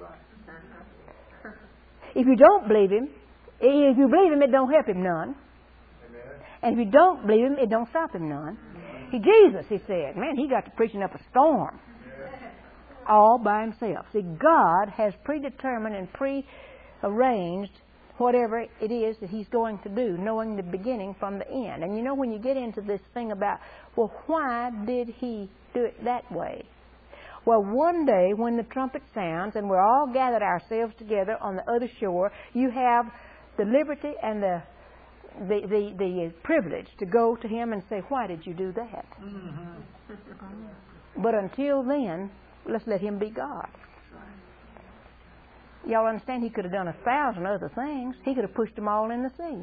If you don't believe him, if you believe him, it don't help him none. And if you don't believe him, it don't stop him none. He, Jesus, he said. Man, he got to preaching up a storm. All by himself. See, God has predetermined and pre-arranged whatever it is that he's going to do, knowing the beginning from the end. And you know, when you get into this thing about, well, why did he do it that way? Well, one day when the trumpet sounds and we're all gathered ourselves together on the other shore, you have the liberty and the The, the, the privilege to go to him and say, why did you do that? Mm-hmm. But until then, let's let him be God. Y'all understand? He could have done a thousand other things. He could have pushed them all in the sea.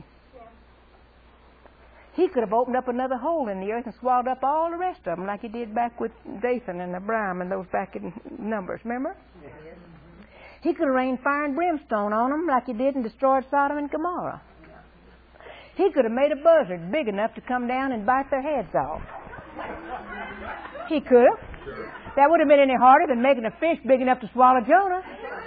He could have opened up another hole in the earth and swallowed up all the rest of them, like he did back with Dathan and Abiram and those back in Numbers. Remember? Yes. He could have rained fire and brimstone on them like he did and destroyed Sodom and Gomorrah. He could have made a buzzard big enough to come down and bite their heads off. He could have. That would have been any harder than making a fish big enough to swallow Jonah.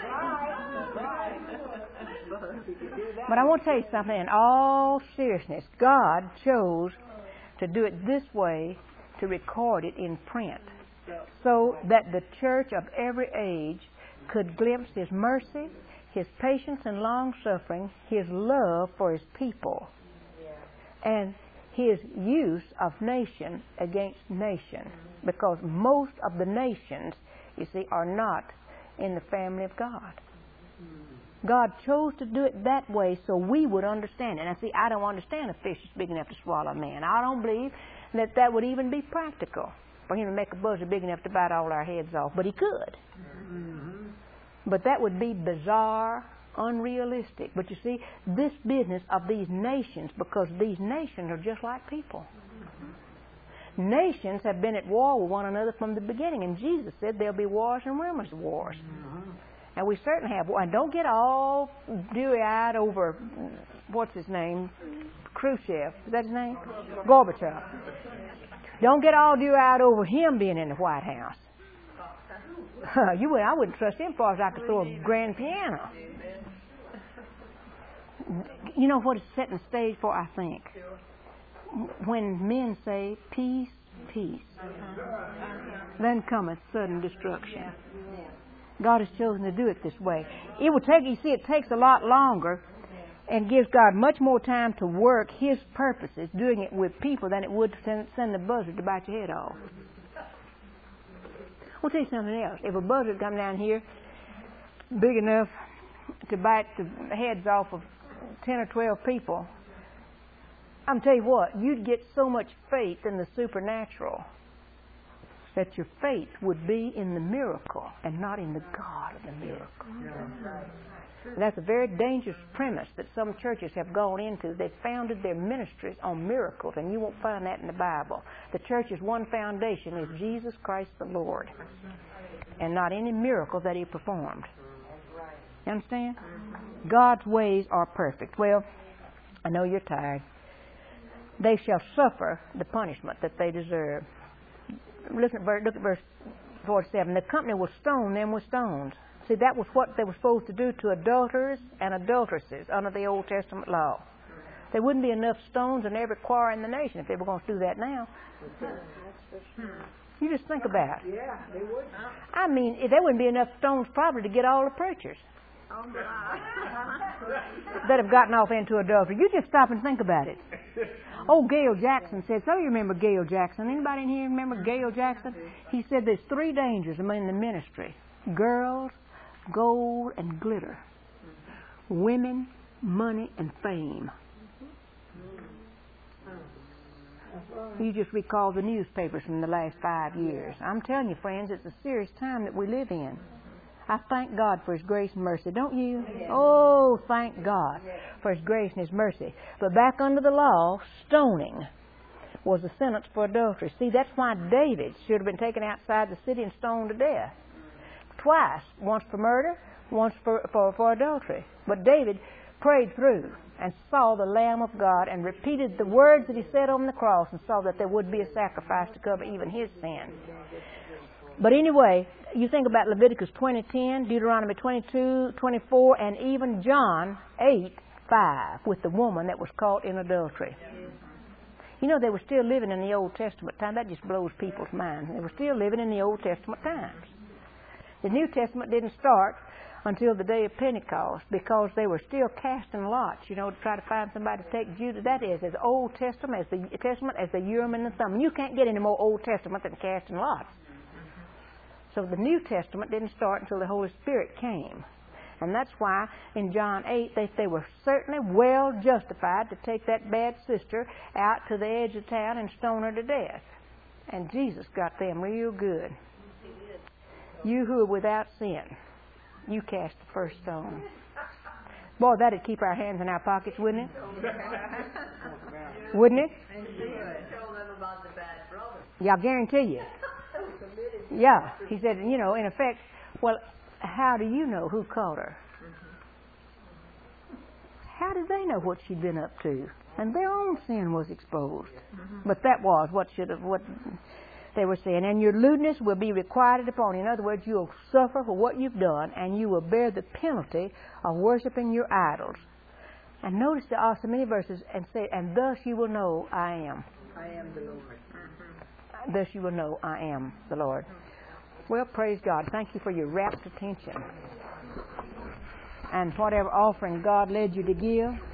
But I want to tell you something. In all seriousness, God chose to do it this way, to record it in print, so that the church of every age could glimpse his mercy, his patience and long-suffering, his love for his people, and his use of nation against nation, because most of the nations, you see, are not in the family of God. God chose to do it that way so we would understand it. Now, see, I don't understand a fish that's big enough to swallow a man. I don't believe that that would even be practical for him to make a buzzard big enough to bite all our heads off, but he could. Mm-hmm. But that would be bizarre, unrealistic. But you see, this business of these nations, because these nations are just like people. Mm-hmm. Nations have been at war with one another from the beginning, and Jesus said there'll be wars and rumors of wars. Mm-hmm. And we certainly have war. And don't get all dewy-eyed over, what's his name, Khrushchev. Is that his name? Gorbachev. Don't get all dewy-eyed over him being in the White House. you would, I wouldn't trust him as far as I could throw a grand piano. You know what it's setting the stage for, I think? When men say, peace, peace, then cometh sudden destruction. God has chosen to do it this way. It will take, you see, it takes a lot longer and gives God much more time to work His purposes doing it with people than it would to send, send a buzzard to bite your head off. I'll tell you something else. If a buzzard come down here big enough to bite the heads off of ten or twelve people, I'm tell you what, you'd get so much faith in the supernatural that your faith would be in the miracle and not in the God of the miracle. And that's a very dangerous premise that some churches have gone into. They've founded their ministries on miracles, and you won't find that in the Bible. The church's one foundation is Jesus Christ the Lord, and not any miracle that He performed. You understand? God's ways are perfect. Well, I know you're tired. They shall suffer the punishment that they deserve. Listen at verse, look at verse forty-seven. The company will stone them with stones. See, that was what they were supposed to do to adulterers and adulteresses under the Old Testament law. There wouldn't be enough stones in every choir in the nation if they were going to do that now. You just think about it. Yeah, they would. I mean, there wouldn't be enough stones probably to get all the preachers that have gotten off into adultery. You just stop and think about it. Oh, Gail Jackson said, so you remember Gail Jackson. Anybody in here remember Gail Jackson? He said there's three dangers in the ministry. Girls, gold, and glitter. Women, money, and fame. You just recall the newspapers from the last five years. I'm telling you, friends, it's a serious time that we live in. I thank God for His grace and mercy, don't you? Oh, thank God for His grace and His mercy. But back under the law, stoning was the sentence for adultery. See, that's why David should have been taken outside the city and stoned to death. Twice. Once for murder, once for, for, for adultery. But David prayed through and saw the Lamb of God and repeated the words that he said on the cross and saw that there would be a sacrifice to cover even his sin. But anyway, you think about Leviticus twenty ten, Deuteronomy twenty-two, twenty-four, and even John eight five with the woman that was caught in adultery. You know, they were still living in the Old Testament time. That just blows people's minds. They were still living in the Old Testament times. The New Testament didn't start until the day of Pentecost because they were still casting lots, you know, to try to find somebody to take Judah. That is, as Old Testament as the Testament as the Urim and the Thummim. You can't get any more Old Testament than casting lots. So the New Testament didn't start until the Holy Spirit came. And that's why in John eight they, they were certainly well justified to take that bad sister out to the edge of town and stone her to death. And Jesus got them real good. You who are without sin, you cast the first stone. Boy, that'd keep our hands in our pockets, wouldn't it? Wouldn't it? Yeah, I guarantee you. Yeah, he said, you know, in effect, well, how do you know who caught her? How did they know what she'd been up to? And their own sin was exposed. But that was what should have, what they were saying. And your lewdness will be requited upon you. In other words, you'll suffer for what you've done, and you will bear the penalty of worshiping your idols. And notice there are so many verses, and say, and thus you will know I am. I am the Lord. Thus you will know I am the Lord. Well, praise God. Thank you for your rapt attention. And whatever offering God led you to give,